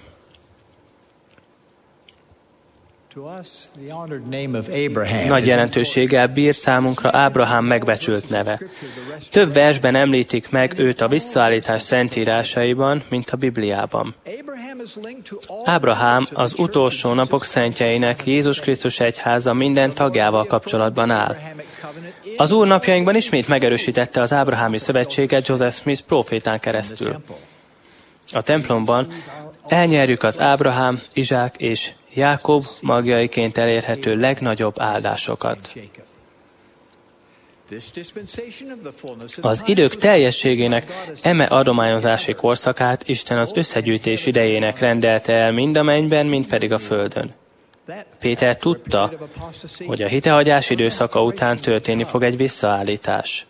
M: Nagy jelentőséggel bír számunkra Ábrahám megbecsült neve. Több versben említik meg őt a visszaállítás szentírásaiban, mint a Bibliában. Ábrahám az utolsó napok szentjeinek Jézus Krisztus egyháza minden tagjával kapcsolatban áll. Az Úr napjainkban ismét megerősítette az ábrahámi szövetséget Joseph Smith prófétán keresztül. A templomban elnyerjük az Ábrahám, Izsák és Jákob magjaiként elérhető legnagyobb áldásokat. Az idők teljességének eme adományozási korszakát Isten az összegyűjtés idejének rendelte el mind a mennyben, mind pedig a földön. Péter tudta, hogy a hitehagyás időszaka után történni fog egy visszaállítás.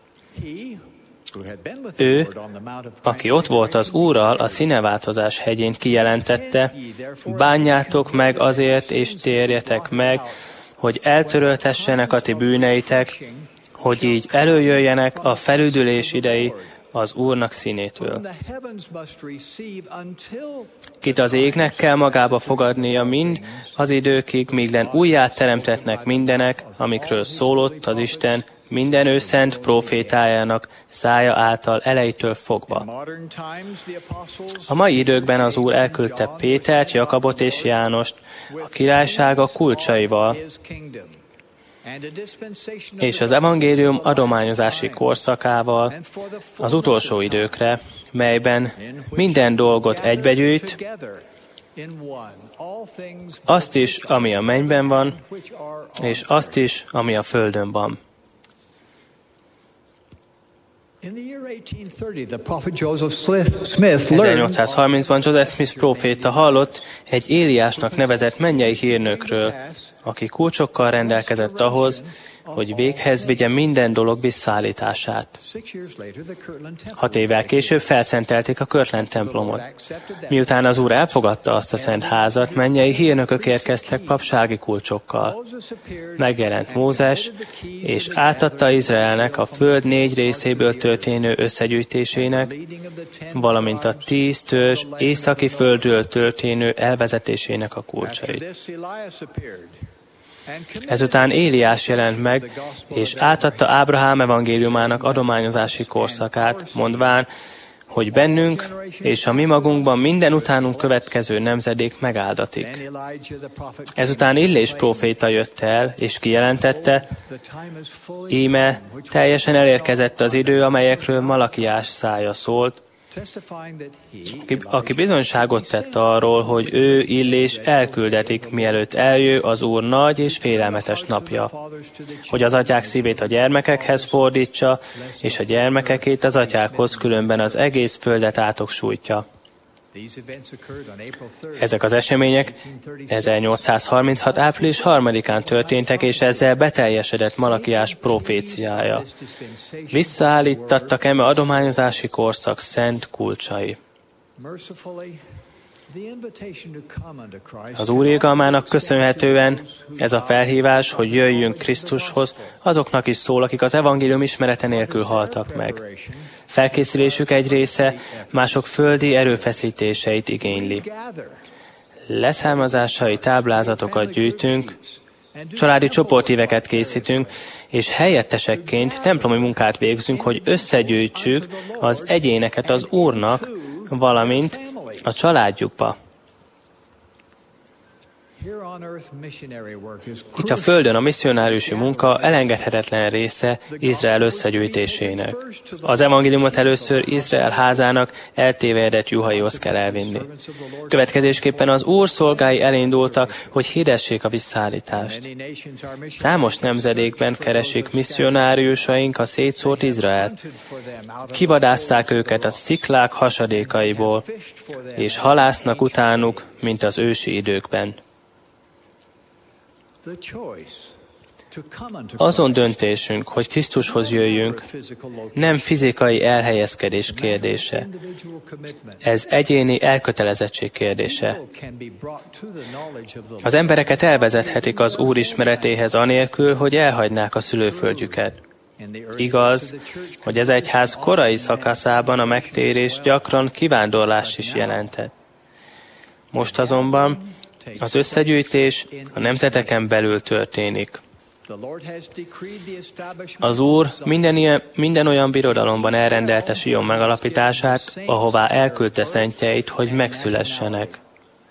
M: Ő, aki ott volt az Úrral a színeváltozás hegyén, kijelentette, bánjátok meg azért, és térjetek meg, hogy eltöröltessenek a ti bűneitek, hogy így előjöjjenek a felüdülés idei az Úrnak színétől. Kit az égnek kell magába fogadnia mind az időkig, míg len újját teremtetnek mindenek, amikről szólott az Isten minden ő szent prófétájának szája által elejétől fogva. A mai időkben az Úr elküldte Pétert, Jakabot és Jánost a királysága kulcsaival, és az evangélium adományozási korszakával az utolsó időkre, melyben minden dolgot egybegyűjt, azt is, ami a mennyben van, és azt is, ami a földön van. ezernyolcszázharmincban Joseph Smith próféta hallott egy Éliásnak nevezett mennyei hírnökről, aki kulcsokkal rendelkezett ahhoz, hogy véghez vigye minden dolog visszaállítását. Hat évvel később felszentelték a Kirtland templomot. Miután az Úr elfogadta azt a szent házat, mennyei hírnökök érkeztek papsági kulcsokkal. Megjelent Mózes, és átadta Izraelnek a föld négy részéből történő összegyűjtésének, valamint a tíz törzs északi földről történő elvezetésének a kulcsait. Ezután Éliás jelent meg, és átadta Ábrahám evangéliumának adományozási korszakát, mondván, hogy bennünk és a mi magunkban minden utánunk következő nemzedék megáldatik. Ezután Illés próféta jött el, és kijelentette, íme teljesen elérkezett az idő, amelyekről Malakiás szája szólt, aki bizonyságot tett arról, hogy ő, Illés elküldetik, mielőtt eljö az Úr nagy és félelmetes napja, hogy az atyák szívét a gyermekekhez fordítsa, és a gyermekekét az atyákhoz, különben az egész földet átok sújtja. Ezek az események ezernyolcszázharminchat. április harmadikán történtek, és ezzel beteljesedett Malakiás proféciája. Visszaállítottak eme adományozási korszak szent kulcsai. Az Úr irgalmának köszönhetően ez a felhívás, hogy jöjjünk Krisztushoz, azoknak is szól, akik az evangélium ismerete nélkül haltak meg. Felkészülésük egy része mások földi erőfeszítéseit igényli. Leszármazásai táblázatokat gyűjtünk, családi csoportíveket készítünk, és helyettesekként templomi munkát végzünk, hogy összegyűjtsük az egyéneket az Úrnak, valamint a családjukba. Itt a Földön a misszionáriusi munka elengedhetetlen része Izrael összegyűjtésének. Az evangéliumot először Izrael házának eltévejedett juhaihoz kell elvinni. Következésképpen az Úr szolgái elindultak, hogy hirdessék a visszaállítást. Számos nemzedékben keresik misszionáriusaink a szétszórt Izraelt. Kivadásszák őket a sziklák hasadékaiból, és halásznak utánuk, mint az ősi időkben. Azon döntésünk, hogy Krisztushoz jöjjünk, nem fizikai elhelyezkedés kérdése. Ez egyéni elkötelezettség kérdése. Az embereket elvezethetik az Úr ismeretéhez anélkül, hogy elhagynák a szülőföldjüket. Igaz, hogy az egyház korai szakaszában a megtérés gyakran kivándorlást is jelentett. Most azonban az összegyűjtés a nemzeteken belül történik. Az Úr minden, ilyen, minden olyan birodalomban elrendelte Sion megalapítását, ahová elküldte szentjeit, hogy megszülessenek.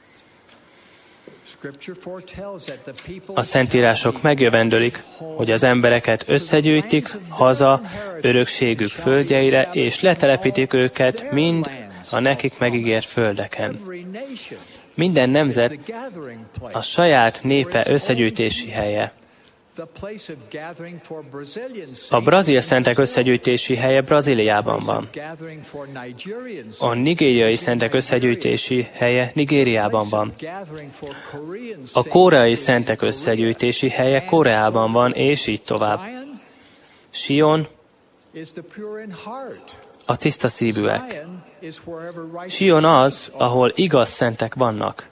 M: A szentírások megjövendölik, hogy az embereket összegyűjtik haza örökségük földjeire, és letelepítik őket mind a nekik megígért földeken. Minden nemzet a saját népe összegyűjtési helye. A brazil szentek összegyűjtési helye Brazíliában van. A nigériai szentek összegyűjtési helye Nigériában van. A koreai szentek összegyűjtési helye Koreában van, és így tovább. Sion a tiszta szívűek. Sion az, ahol igaz szentek vannak.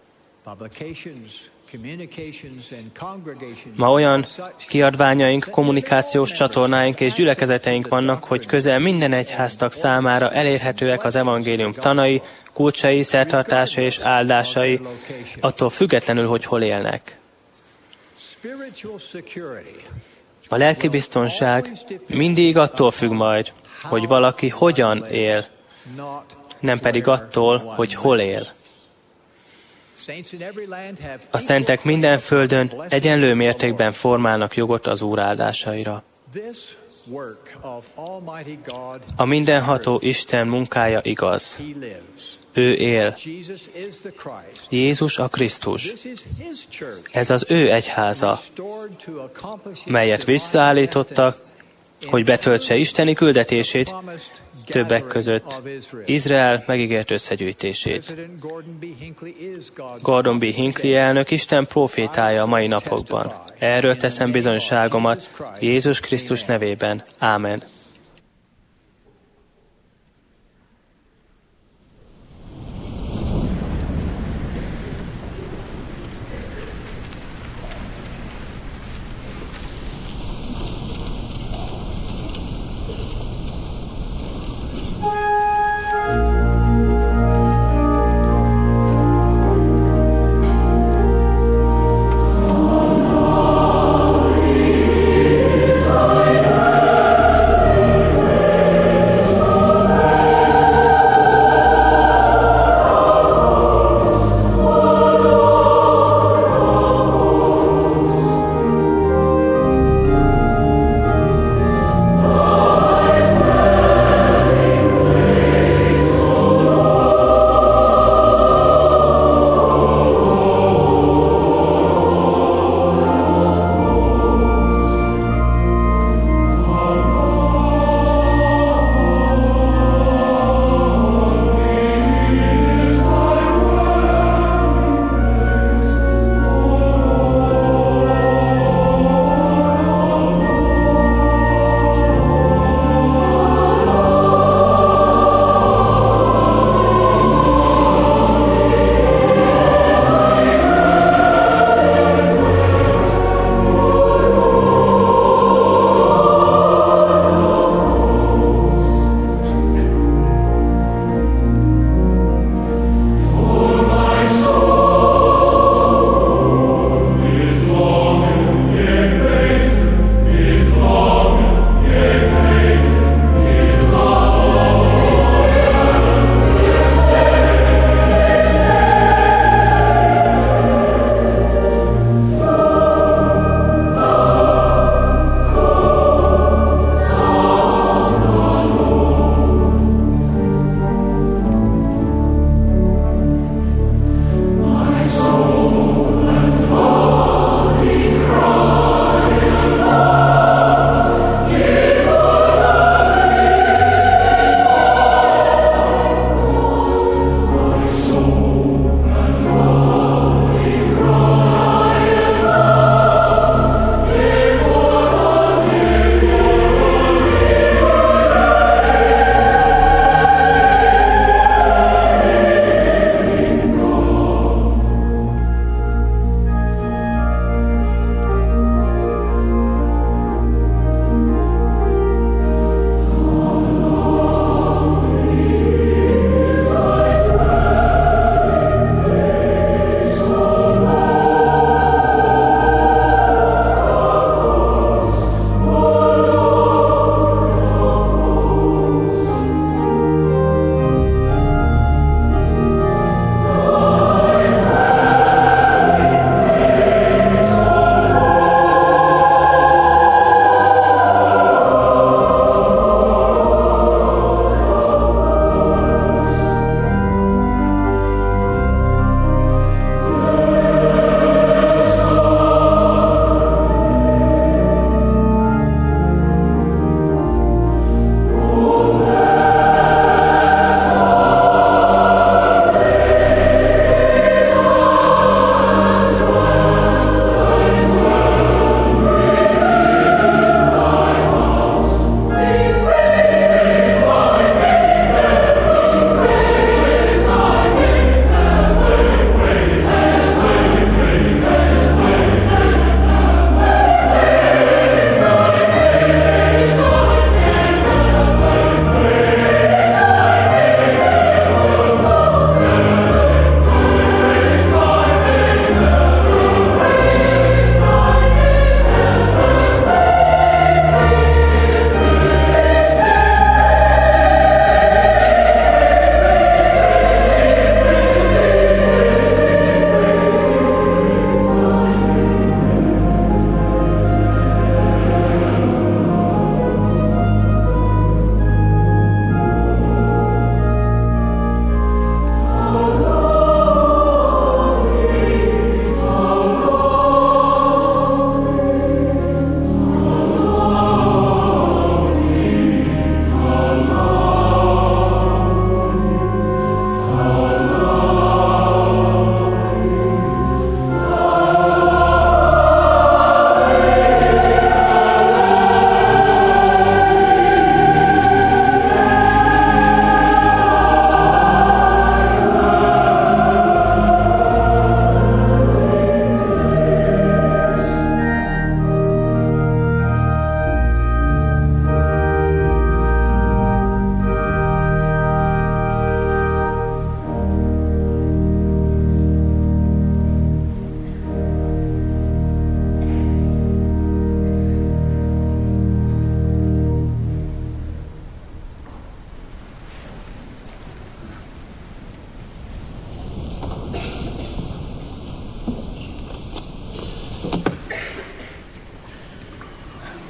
M: Ma olyan kiadványaink, kommunikációs csatornáink és gyülekezeteink vannak, hogy közel minden egyháztag számára elérhetőek az evangélium tanai, kulcsai, szertartása és áldásai, attól függetlenül, hogy hol élnek. A lelki biztonság mindig attól függ majd, hogy valaki hogyan él, nem pedig attól, hogy hol él. A szentek minden földön egyenlő mértékben formálnak jogot az Úr áldásaira. A mindenható Isten munkája igaz. Ő él. Jézus a Krisztus. Ez az ő egyháza, melyet visszaállítottak, hogy betöltse isteni küldetését, többek között Izrael megígért összegyűjtését. Gordon B. Hinckley elnök Isten profétája a mai napokban. Erről teszem bizonyságomat Jézus Krisztus nevében. Ámen.
N: Glory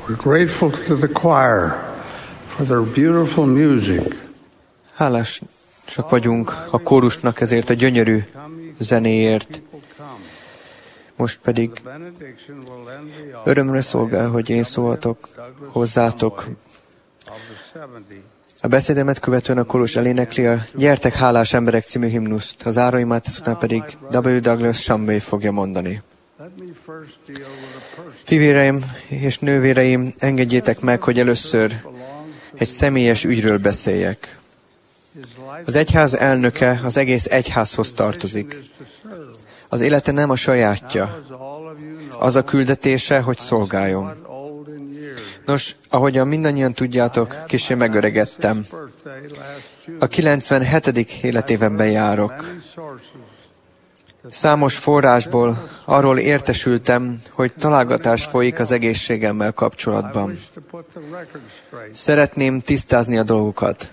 C: We're grateful to the choir for their beautiful music.
A: Hálásak vagyunk a kórusnak ezért a gyönyörű zenéért. Most pedig örömre szolgál, hogy én szólhatok hozzátok. A beszédemet követően a kórus elénekli a Gyertek hálás emberek című himnuszt, az áraimát, ezután pedig W. Douglas Shumway fogja mondani. Fivéreim és nővéreim, engedjétek meg, hogy először egy személyes ügyről beszéljek. Az egyház elnöke az egész egyházhoz tartozik. Az élete nem a sajátja. Az a küldetése, hogy szolgáljon. Nos, ahogyan mindannyian tudjátok, kissé megöregedtem. A kilencvenhetedik életévemben járok. Számos forrásból arról értesültem, hogy találgatás folyik az egészségemmel kapcsolatban. Szeretném tisztázni a dolgokat.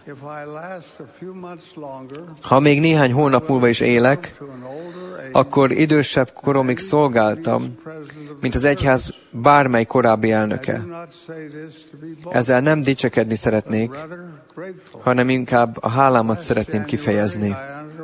A: Ha még néhány hónap múlva is élek, akkor idősebb koromig szolgáltam, mint az egyház bármely korábbi elnöke. Ezzel nem dicsekedni szeretnék, hanem inkább a hálámat szeretném kifejezni.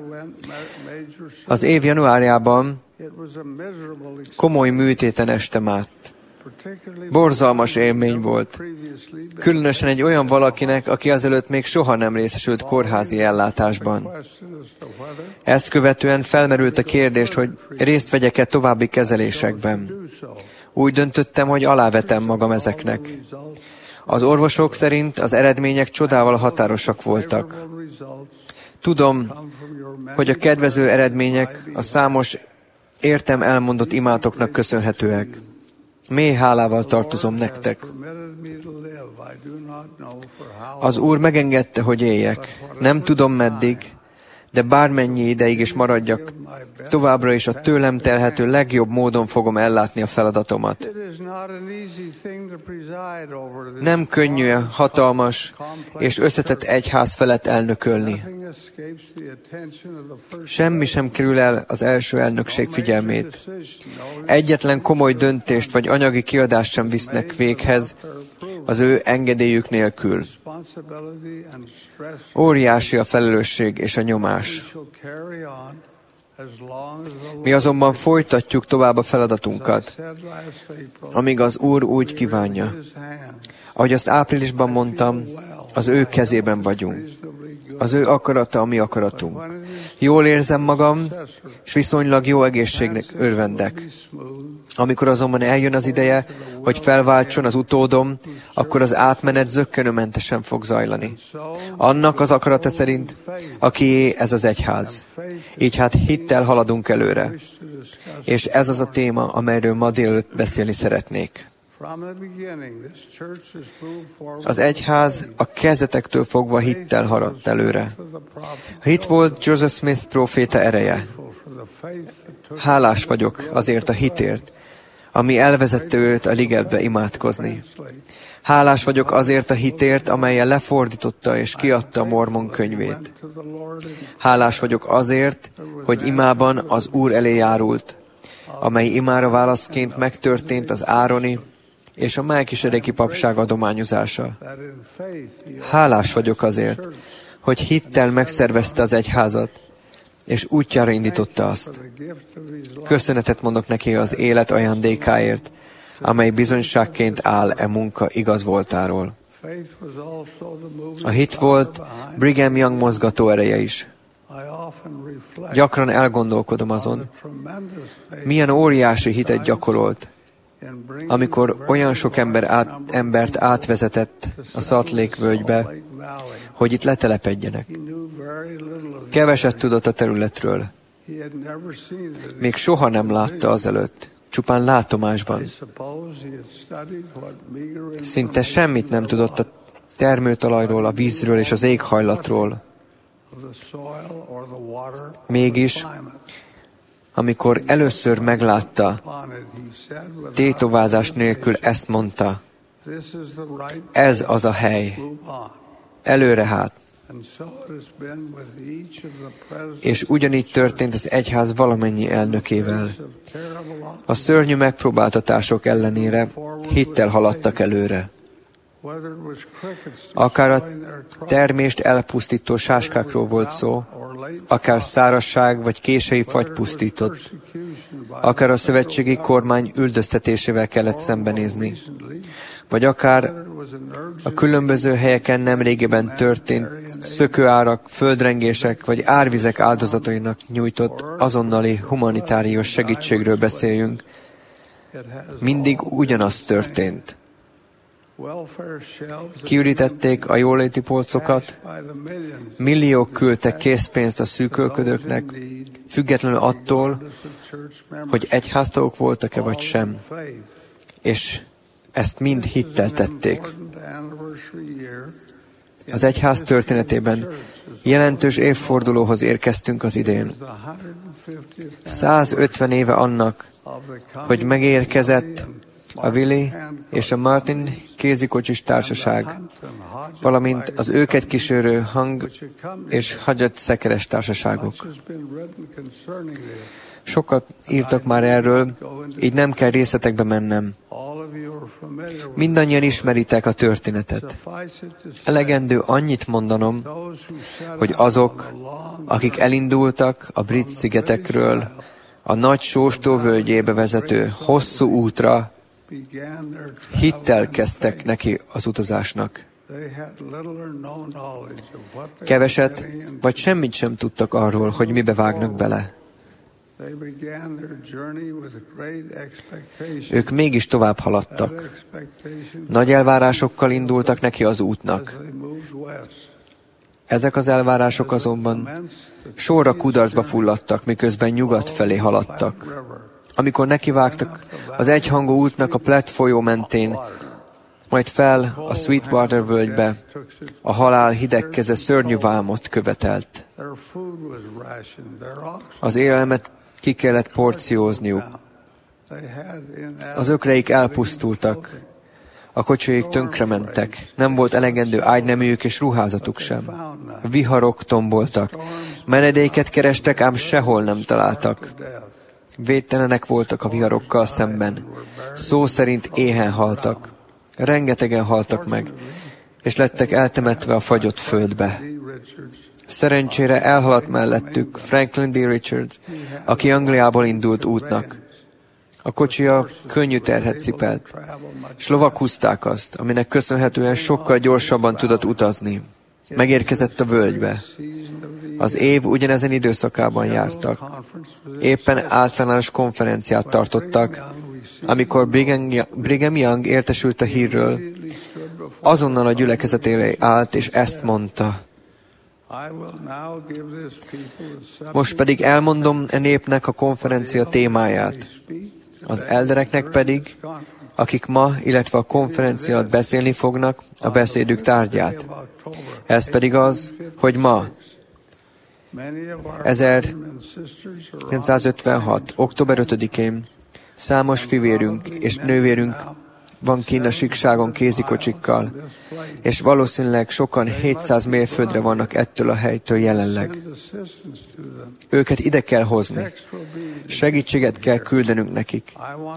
A: Az év januárjában komoly műtéten estem át. Borzalmas élmény volt. Különösen egy olyan valakinek, aki azelőtt még soha nem részesült kórházi ellátásban. Ezt követően felmerült a kérdés, hogy részt vegyek-e további kezelésekben. Úgy döntöttem, hogy alávetem magam ezeknek. Az orvosok szerint az eredmények csodával határosak voltak. Tudom, hogy a kedvező eredmények a számos értem elmondott imátoknak köszönhetőek. Mély hálával tartozom nektek. Az Úr megengedte, hogy éljek. Nem tudom meddig, de bármennyi ideig is maradjak, továbbra is a tőlem telhető legjobb módon fogom ellátni a feladatomat. Nem könnyű hatalmas és összetett egyház felett elnökölni. Semmi sem kerül el az első elnökség figyelmét. Egyetlen komoly döntést vagy anyagi kiadást sem visznek véghez az ő engedélyük nélkül. Óriási a felelősség és a nyomás. Mi azonban folytatjuk tovább a feladatunkat, amíg az Úr úgy kívánja. Ahogy azt áprilisban mondtam, az ő kezében vagyunk. Az ő akarata a mi akaratunk. Jól érzem magam, és viszonylag jó egészségnek örvendek. Amikor azonban eljön az ideje, hogy felváltson az utódom, akkor az átmenet zökkenőmentesen fog zajlani. Annak az akarata szerint, akié ez az egyház. Így hát hittel haladunk előre. És ez az a téma, amelyről ma délelőtt beszélni szeretnék. Az egyház a kezdetektől fogva hittel haladt előre. A hit volt Joseph Smith próféta ereje. Hálás vagyok azért a hitért, ami elvezette őt a ligetbe imádkozni. Hálás vagyok azért a hitért, amellyel lefordította és kiadta a Mormon könyvét. Hálás vagyok azért, hogy imában az Úr elé járult, amely imára válaszként megtörtént az ároni és a Melkisedeki papság adományozása. Hálás vagyok azért, hogy hittel megszervezte az egyházat, és útjára indította azt. Köszönetet mondok neki az élet ajándékáért, amely bizonyságként áll e munka igaz voltáról. A hit volt Brigham Young mozgató ereje is. Gyakran elgondolkodom azon, milyen óriási hitet gyakorolt, amikor olyan sok ember át, embert átvezetett a Salt Lake völgybe, hogy itt letelepedjenek. Keveset tudott a területről. Még soha nem látta azelőtt, csupán látomásban. Szinte semmit nem tudott a termőtalajról, a vízről és az éghajlatról. Mégis, amikor először meglátta, tétovázás nélkül ezt mondta, ez az a hely. Előre hát, És ugyanígy történt az egyház valamennyi elnökével. A szörnyű megpróbáltatások ellenére hittel haladtak előre. Akár a termést elpusztító sáskákról volt szó, akár szárazság vagy késői fagy pusztított, akár a szövetségi kormány üldöztetésével kellett szembenézni, vagy akár a különböző helyeken nemrégiben történt szökőárak, földrengések vagy árvizek áldozatainak nyújtott azonnali humanitárius segítségről beszéljünk, mindig ugyanaz történt. Kiürítették a jóléti polcokat, milliók küldtek készpénzt a szűkölködőknek, függetlenül attól, hogy egyháztagok voltak-e vagy sem. És ezt mind hittel tették. Az egyház történetében jelentős évfordulóhoz érkeztünk az idén. százötven éve annak, hogy megérkezett a Willie és a Martin kézikocsis társaság, valamint az őket kísérő Hang és Hodgett szekeres társaságok. Sokat írtak már erről, így nem kell részletekbe mennem. Mindannyian ismeritek a történetet. Elegendő annyit mondanom, hogy azok, akik elindultak a brit szigetekről a nagy sóstó völgyébe vezető hosszú útra, hittel kezdtek neki az utazásnak. Keveset, vagy semmit sem tudtak arról, hogy mibe vágnak bele. Ők mégis tovább haladtak. Nagy elvárásokkal indultak neki az útnak. Ezek az elvárások azonban sorra kudarcba fulladtak, miközben nyugat felé haladtak. Amikor nekivágtak az egyhangú útnak a Platte folyó mentén, majd fel a Sweetwater völgybe, a halál hideg keze szörnyű vámot követelt. Az élelmet ki kellett porciózniuk. Az ökreik elpusztultak, a kocsiik tönkrementek, nem volt elegendő ágyneműjük és ruházatuk sem. Viharok tomboltak, menedéket kerestek, ám sehol nem találtak. Védtelenek voltak a viharokkal szemben. Szó szerint éhen haltak. Rengetegen haltak meg, és lettek eltemetve a fagyott földbe. Szerencsére elhaladt mellettük Franklin D. Richards, aki Angliából indult útnak. A kocsia könnyű terhet cipelt, s lovak húzták azt, aminek köszönhetően sokkal gyorsabban tudott utazni. Megérkezett a völgybe. Az év ugyanezen időszakában jártak. Éppen általános konferenciát tartottak, amikor Brigham Young értesült a hírről, azonnal a gyülekezet elé állt, és ezt mondta: most pedig elmondom e népnek a konferencia témáját. Az eldereknek pedig, akik ma, illetve a konferencia alatt beszélni fognak, a beszédük tárgyát. Ez pedig az, hogy ma, ezerkilencszázötvenhat. október ötödikén számos fivérünk és nővérünk van kinn a síkságon kézikocsikkal, és valószínűleg sokan hétszáz mérföldre vannak ettől a helytől jelenleg. Őket ide kell hozni. Segítséget kell küldenünk nekik.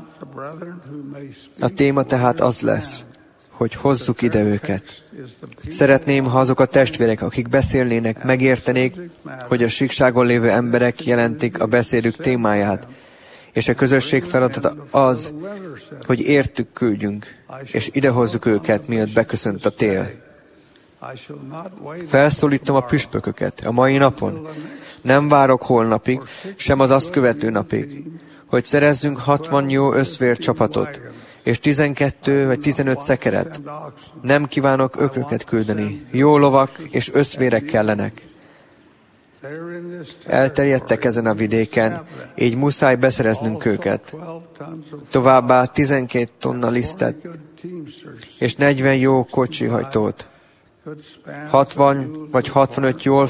A: A téma tehát az lesz, hogy hozzuk ide őket. Szeretném, ha azok a testvérek, akik beszélnének, megértenék, hogy a síkságon lévő emberek jelentik a beszédük témáját, és a közösség feladata az, hogy értük küldjünk, és idehozzuk őket, miatt beköszönt a tél. Felszólítom a püspököket a mai napon. Nem várok holnapig, sem az azt követő napig, hogy szerezzünk hatvan jó összvércsapatot, és tizenkettő vagy tizenöt szekeret. Nem kívánok ökröket küldeni. Jó lovak és összvérek kellenek. Elterjedtek ezen a vidéken, így muszáj beszereznünk őket. Továbbá tizenkét tonna lisztet, és negyven jó kocsihajtót, hatvan vagy hatvanöt jól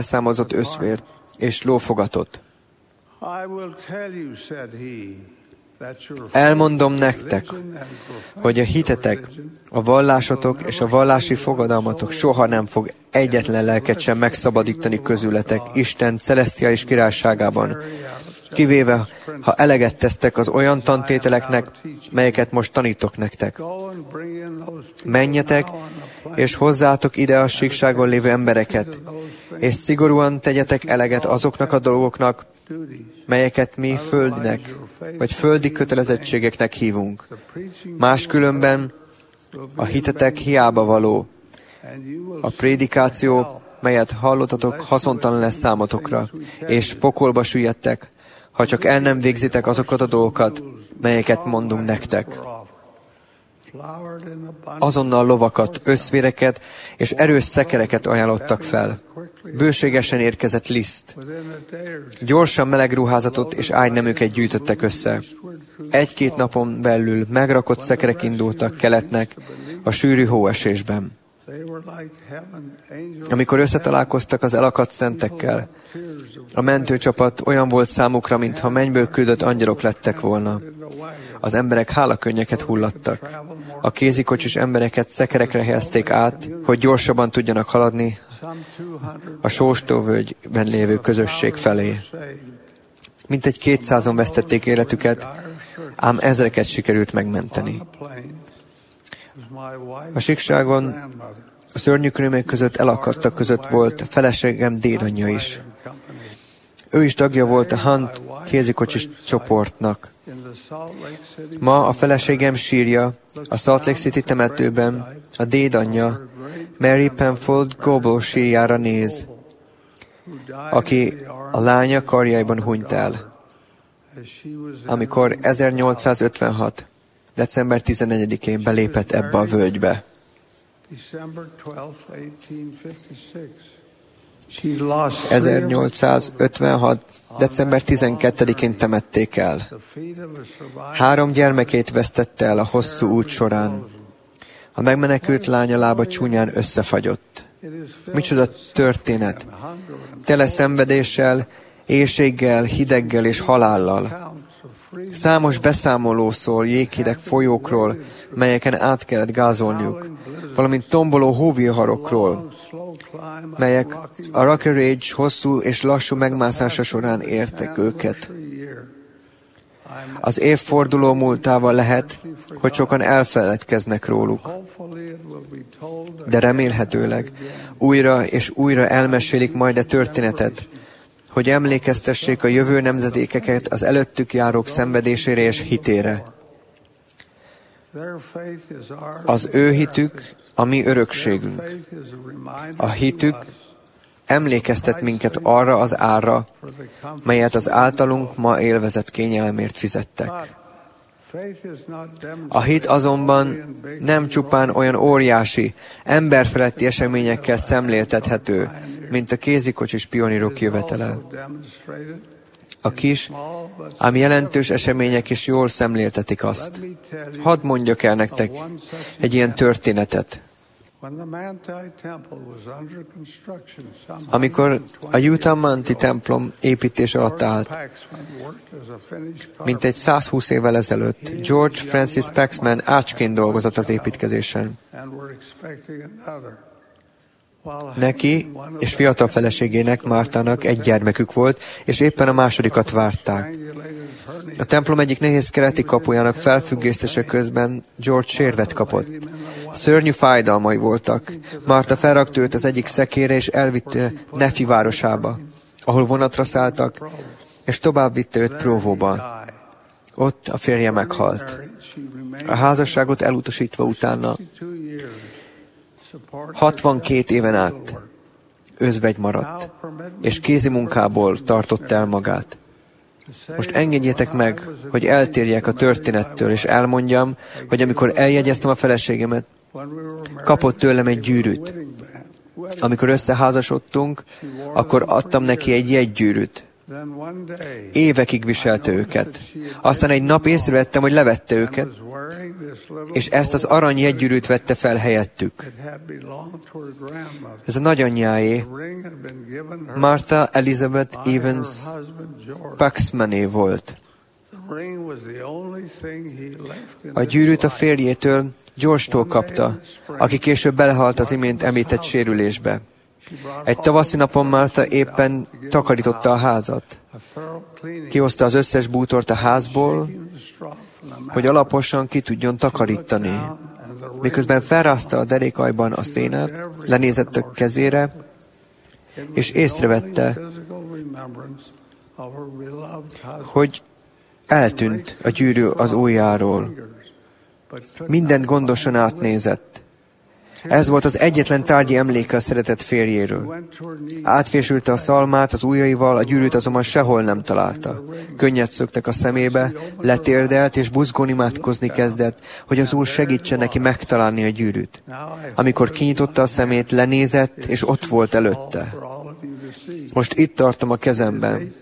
A: felszerszámozott összvért, és lófogatot. Elmondom nektek, hogy a hitetek, a vallásotok és a vallási fogadalmatok soha nem fog egyetlen lelket sem megszabadítani közületek Isten celesztiális királyságában, kivéve, ha eleget tesztek az olyan tantételeknek, melyeket most tanítok nektek. Menjetek, és hozzátok ide a síkságon lévő embereket, és szigorúan tegyetek eleget azoknak a dolgoknak, melyeket mi földinek, vagy földi kötelezettségeknek hívunk. Máskülönben a hitetek hiába való. A prédikáció, melyet hallottatok, haszontalan lesz számotokra, és pokolba süllyedtek, ha csak el nem végzitek azokat a dolgokat, melyeket mondunk nektek. Azonnal lovakat, összvéreket és erős szekereket ajánlottak fel. Bőségesen érkezett liszt. Gyorsan meleg ruházatot és ágyneműket gyűjtöttek össze. Egy-két napon belül megrakott szekerek indultak keletnek a sűrű hóesésben. Amikor összetalálkoztak az elakadt szentekkel, a mentőcsapat olyan volt számukra, mintha mennyből küldött angyalok lettek volna. Az emberek hálakönnyeket hullattak. A kézikocsis embereket szekerekre helyezték át, hogy gyorsabban tudjanak haladni a Sóstóvölgyben lévő közösség felé. Mintegy kétszázan vesztették életüket, ám ezreket sikerült megmenteni. A síkságon a szörnyű körülmények között elakadtak között volt feleségem dédanyja is. Ő is tagja volt a Hunt kézikocsis csoportnak. Ma a feleségem sírja a Salt Lake City temetőben a dédanyja Mary Penfold Goble sírjára néz, aki a lánya karjaiban hunyt el, amikor ezernyolcszázötvenhat. december tizennegyedikén belépett ebbe a völgybe. ezernyolcszázötvenhat. december tizenkettedikén temették el. Három gyermekét vesztette el a hosszú út során. A megmenekült lánya lába csúnyán összefagyott. Micsoda történet! Tele szenvedéssel, éhséggel, hideggel és halállal. Számos beszámoló szól jéghideg folyókról, melyeken át kellett gázolniuk, valamint tomboló hóviharokról, melyek a Rocky Ridge hosszú és lassú megmászása során értek őket. Az évforduló múltával lehet, hogy sokan elfeledkeznek róluk, de remélhetőleg újra és újra elmesélik majd a történetet, hogy emlékeztessék a jövő nemzedékeket az előttük járók szenvedésére és hitére. Az ő hitük a mi örökségünk. A hitük emlékeztet minket arra az árra, melyet az általunk ma élvezett kényelemért fizettek. A hit azonban nem csupán olyan óriási, emberfeletti eseményekkel szemléltethető, mint a kézikocsis pionírok jövetele. A kis, ám jelentős események is jól szemléltetik azt. Hadd mondjak el nektek egy ilyen történetet. Amikor a Utah Manti templom építés alatt állt, mintegy százhúsz évvel ezelőtt, George Francis Paxman ácsként dolgozott az építkezésen. Neki és fiatal feleségének, Mártának egy gyermekük volt, és éppen a másodikat várták. A templom egyik nehéz keleti kapujának felfüggesztése közben George sérvet kapott. Szörnyű fájdalmai voltak. Márta felrakta őt az egyik szekére, és elvitte Nefi városába, ahol vonatra szálltak, és tovább vitte őt Provóba. Ott a férje meghalt. A házasságot elutasítva utána hatvankét éven át özvegy maradt, és kézi munkából tartott el magát. Most engedjétek meg, hogy eltérjek a történettől, és elmondjam, hogy amikor eljegyeztem a feleségemet, kapott tőlem egy gyűrűt. Amikor összeházasodtunk, akkor adtam neki egy jegygyűrűt. Évekig viselte őket. Aztán egy nap észrevettem, hogy levette őket, és ezt az arany jegygyűrűt vette fel helyettük. Ez a nagyanyjáé, Martha Elizabeth Evans Paxmané volt. A gyűrűt a férjétől, George-tól kapta, aki később belehalt az imént említett sérülésbe. Egy tavaszi napon Martha éppen takarította a házat. Kihozta az összes bútort a házból, hogy alaposan ki tudjon takarítani. Miközben felrázta a derékajban a szénát, lenézett a kezére, és észrevette, hogy eltűnt a gyűrű az ujjáról. Mindent gondosan átnézett. Ez volt az egyetlen tárgyi emléke a szeretett férjéről. Átfésülte a szalmát az ujjaival, a gyűrűt azonban sehol nem találta. Könnyet szöktek a szemébe, letérdelt és buzgón imádkozni kezdett, hogy az Úr segítsen neki megtalálni a gyűrűt. Amikor kinyitotta a szemét, lenézett, és ott volt előtte. Most itt tartom a kezemben.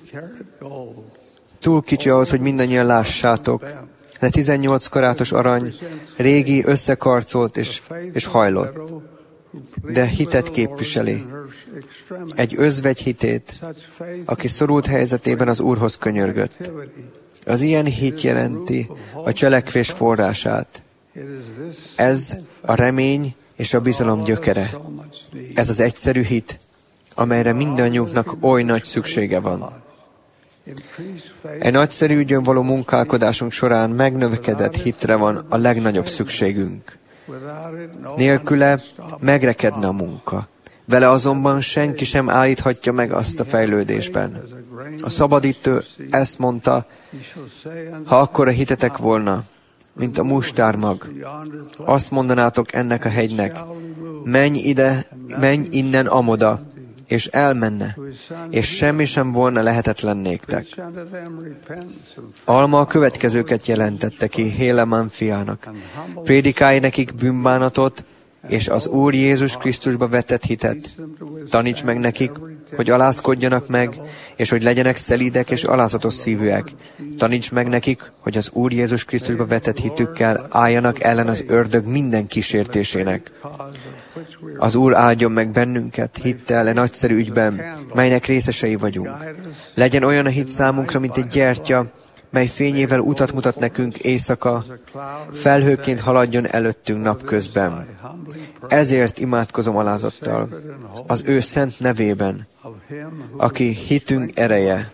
A: Túl kicsi ahhoz, hogy mindannyian lássátok, de tizennyolc karátos arany, régi, összekarcolt és, és hajlott. De hitet képviseli. Egy özvegy hitét, aki szorult helyzetében az Úrhoz könyörgött. Az ilyen hit jelenti a cselekvés forrását. Ez a remény és a bizalom gyökere. Ez az egyszerű hit, amelyre mindannyiunknak oly nagy szüksége van. Egy nagyszerű ügyön való munkálkodásunk során megnövekedett hitre van a legnagyobb szükségünk. Nélküle megrekedne a munka. Vele azonban senki sem állíthatja meg azt a fejlődésben. A szabadító ezt mondta, ha akkora hitetek volna, mint a mustármag, azt mondanátok ennek a hegynek, menj ide, menj innen amoda, és elmenne, és semmi sem volna lehetetlen néktek. Alma a következőket jelentette ki Héleman fiának. Prédikálj nekik bűnbánatot, és az Úr Jézus Krisztusba vetett hitet. Taníts meg nekik, hogy alázkodjanak meg, és hogy legyenek szelídek és alázatos szívűek. Taníts meg nekik, hogy az Úr Jézus Krisztusba vetett hitükkel álljanak ellen az ördög minden kísértésének. Az Úr áldjon meg bennünket hittel e nagyszerű ügyben, melynek részesei vagyunk. Legyen olyan a hit számunkra, mint egy gyertya, mely fényével utat mutat nekünk éjszaka, felhőként haladjon előttünk napközben. Ezért imádkozom alázattal, az ő szent nevében, aki hitünk ereje,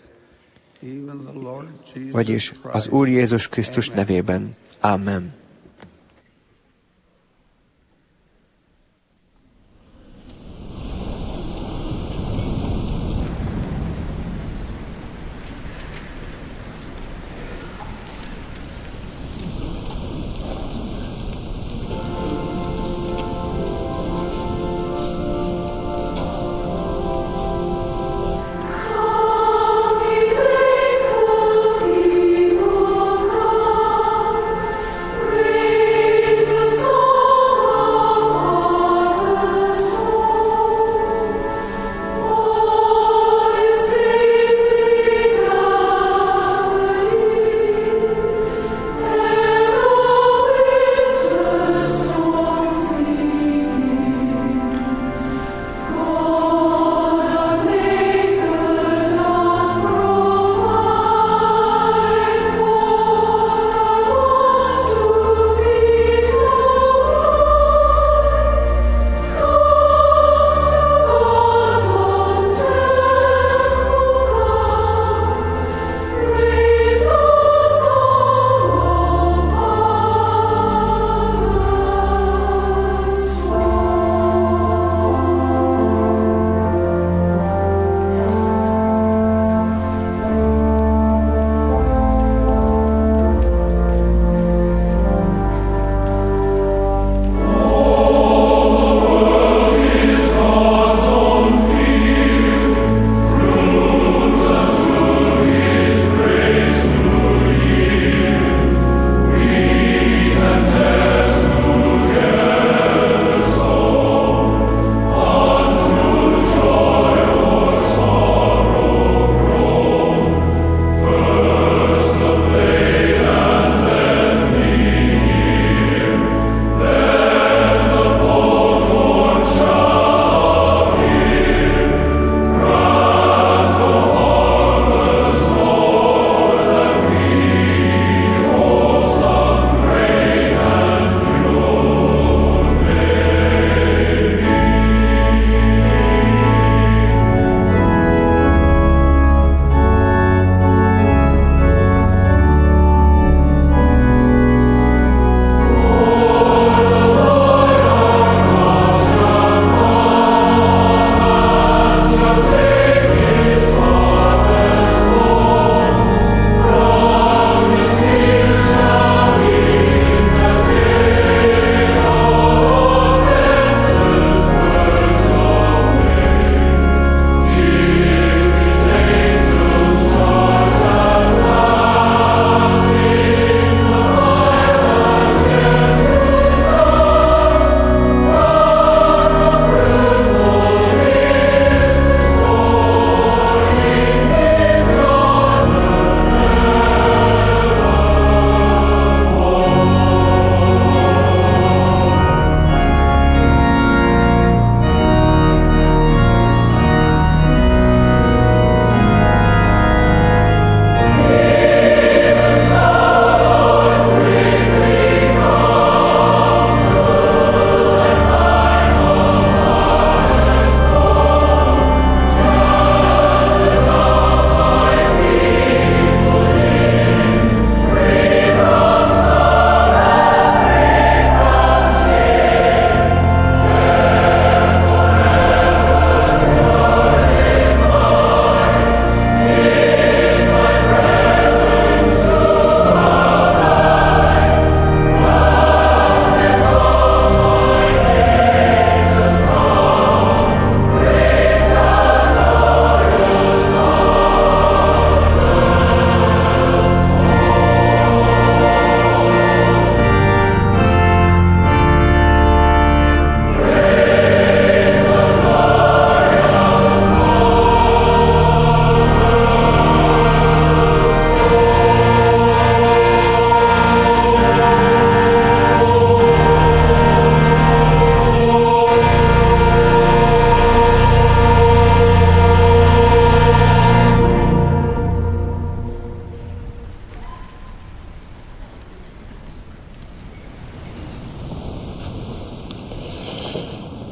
A: vagyis az Úr Jézus Krisztus nevében. Amen.
N: Thank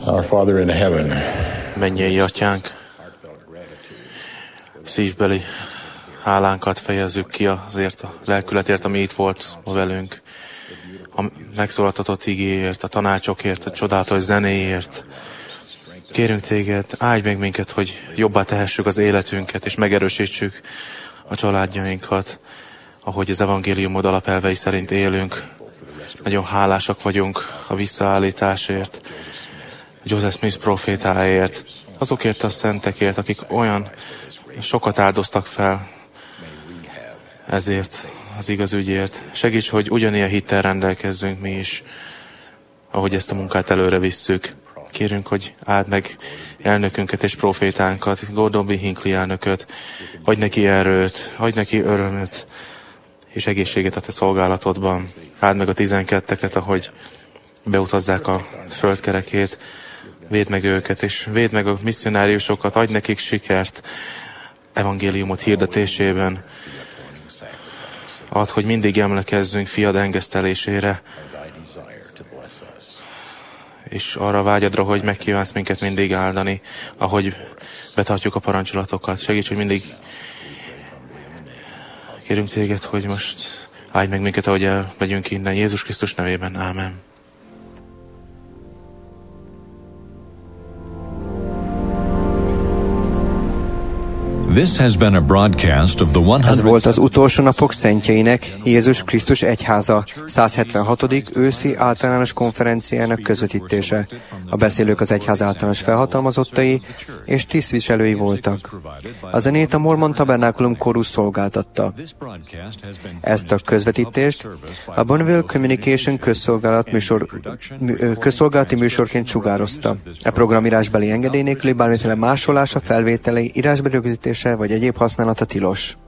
B: Our Father in heaven.
E: Mennyei Atyánk, szívbeli hálánkat fejezzük ki azért a lelkületért, ami itt volt ma velünk. A megszólaltatott igéért, a tanácsokért, a csodálatos zenéért. Kérünk téged, áldj meg minket, hogy jobbá tehessük az életünket, és megerősítsük a családjainkat, ahogy az evangéliumod alapelvei szerint élünk. Nagyon hálásak vagyunk a visszaállításért, Joseph Smith profétáért, azokért a szentekért, akik olyan sokat áldoztak fel ezért az igaz ügyért. Segíts, hogy ugyanilyen hittel rendelkezzünk mi is, ahogy ezt a munkát előre visszük. Kérünk, hogy áld meg elnökünket és profétánkat, Gordon B. Hinckley elnököt, adj neki erőt, adj neki örömöt és egészséget a te szolgálatodban. Áld meg a tizenketteket, ahogy beutazzák a földkerekét, védd meg őket, és védd meg a misszionáriusokat, adj nekik sikert evangéliumot hirdetésében. Add, hogy mindig emlékezzünk fiad engesztelésére, és arra vágyadra, hogy megkívánsz minket mindig áldani, ahogy betartjuk a parancsolatokat. Segíts, hogy mindig kérünk téged, hogy most áldj meg minket, ahogy elmegyünk innen. Jézus Krisztus nevében. Ámen.
A: Ez volt az utolsó napok szentjeinek, Jézus Krisztus egyháza száz hetvenhatodik őszi általános konferenciának közvetítése. A beszélők az egyház általános felhatalmazottai és tisztviselői voltak. A zenét a Mormon Tabernákulum Chorus szolgáltatta. Ezt a közvetítést a Bonneville Communication közszolgálat műsor, közszolgálati műsorként sugározta. A program írásbeli engedély nélküli bármiféle másolása, felvételi, írásbeli rögzítése vagy egyéb használata tilos.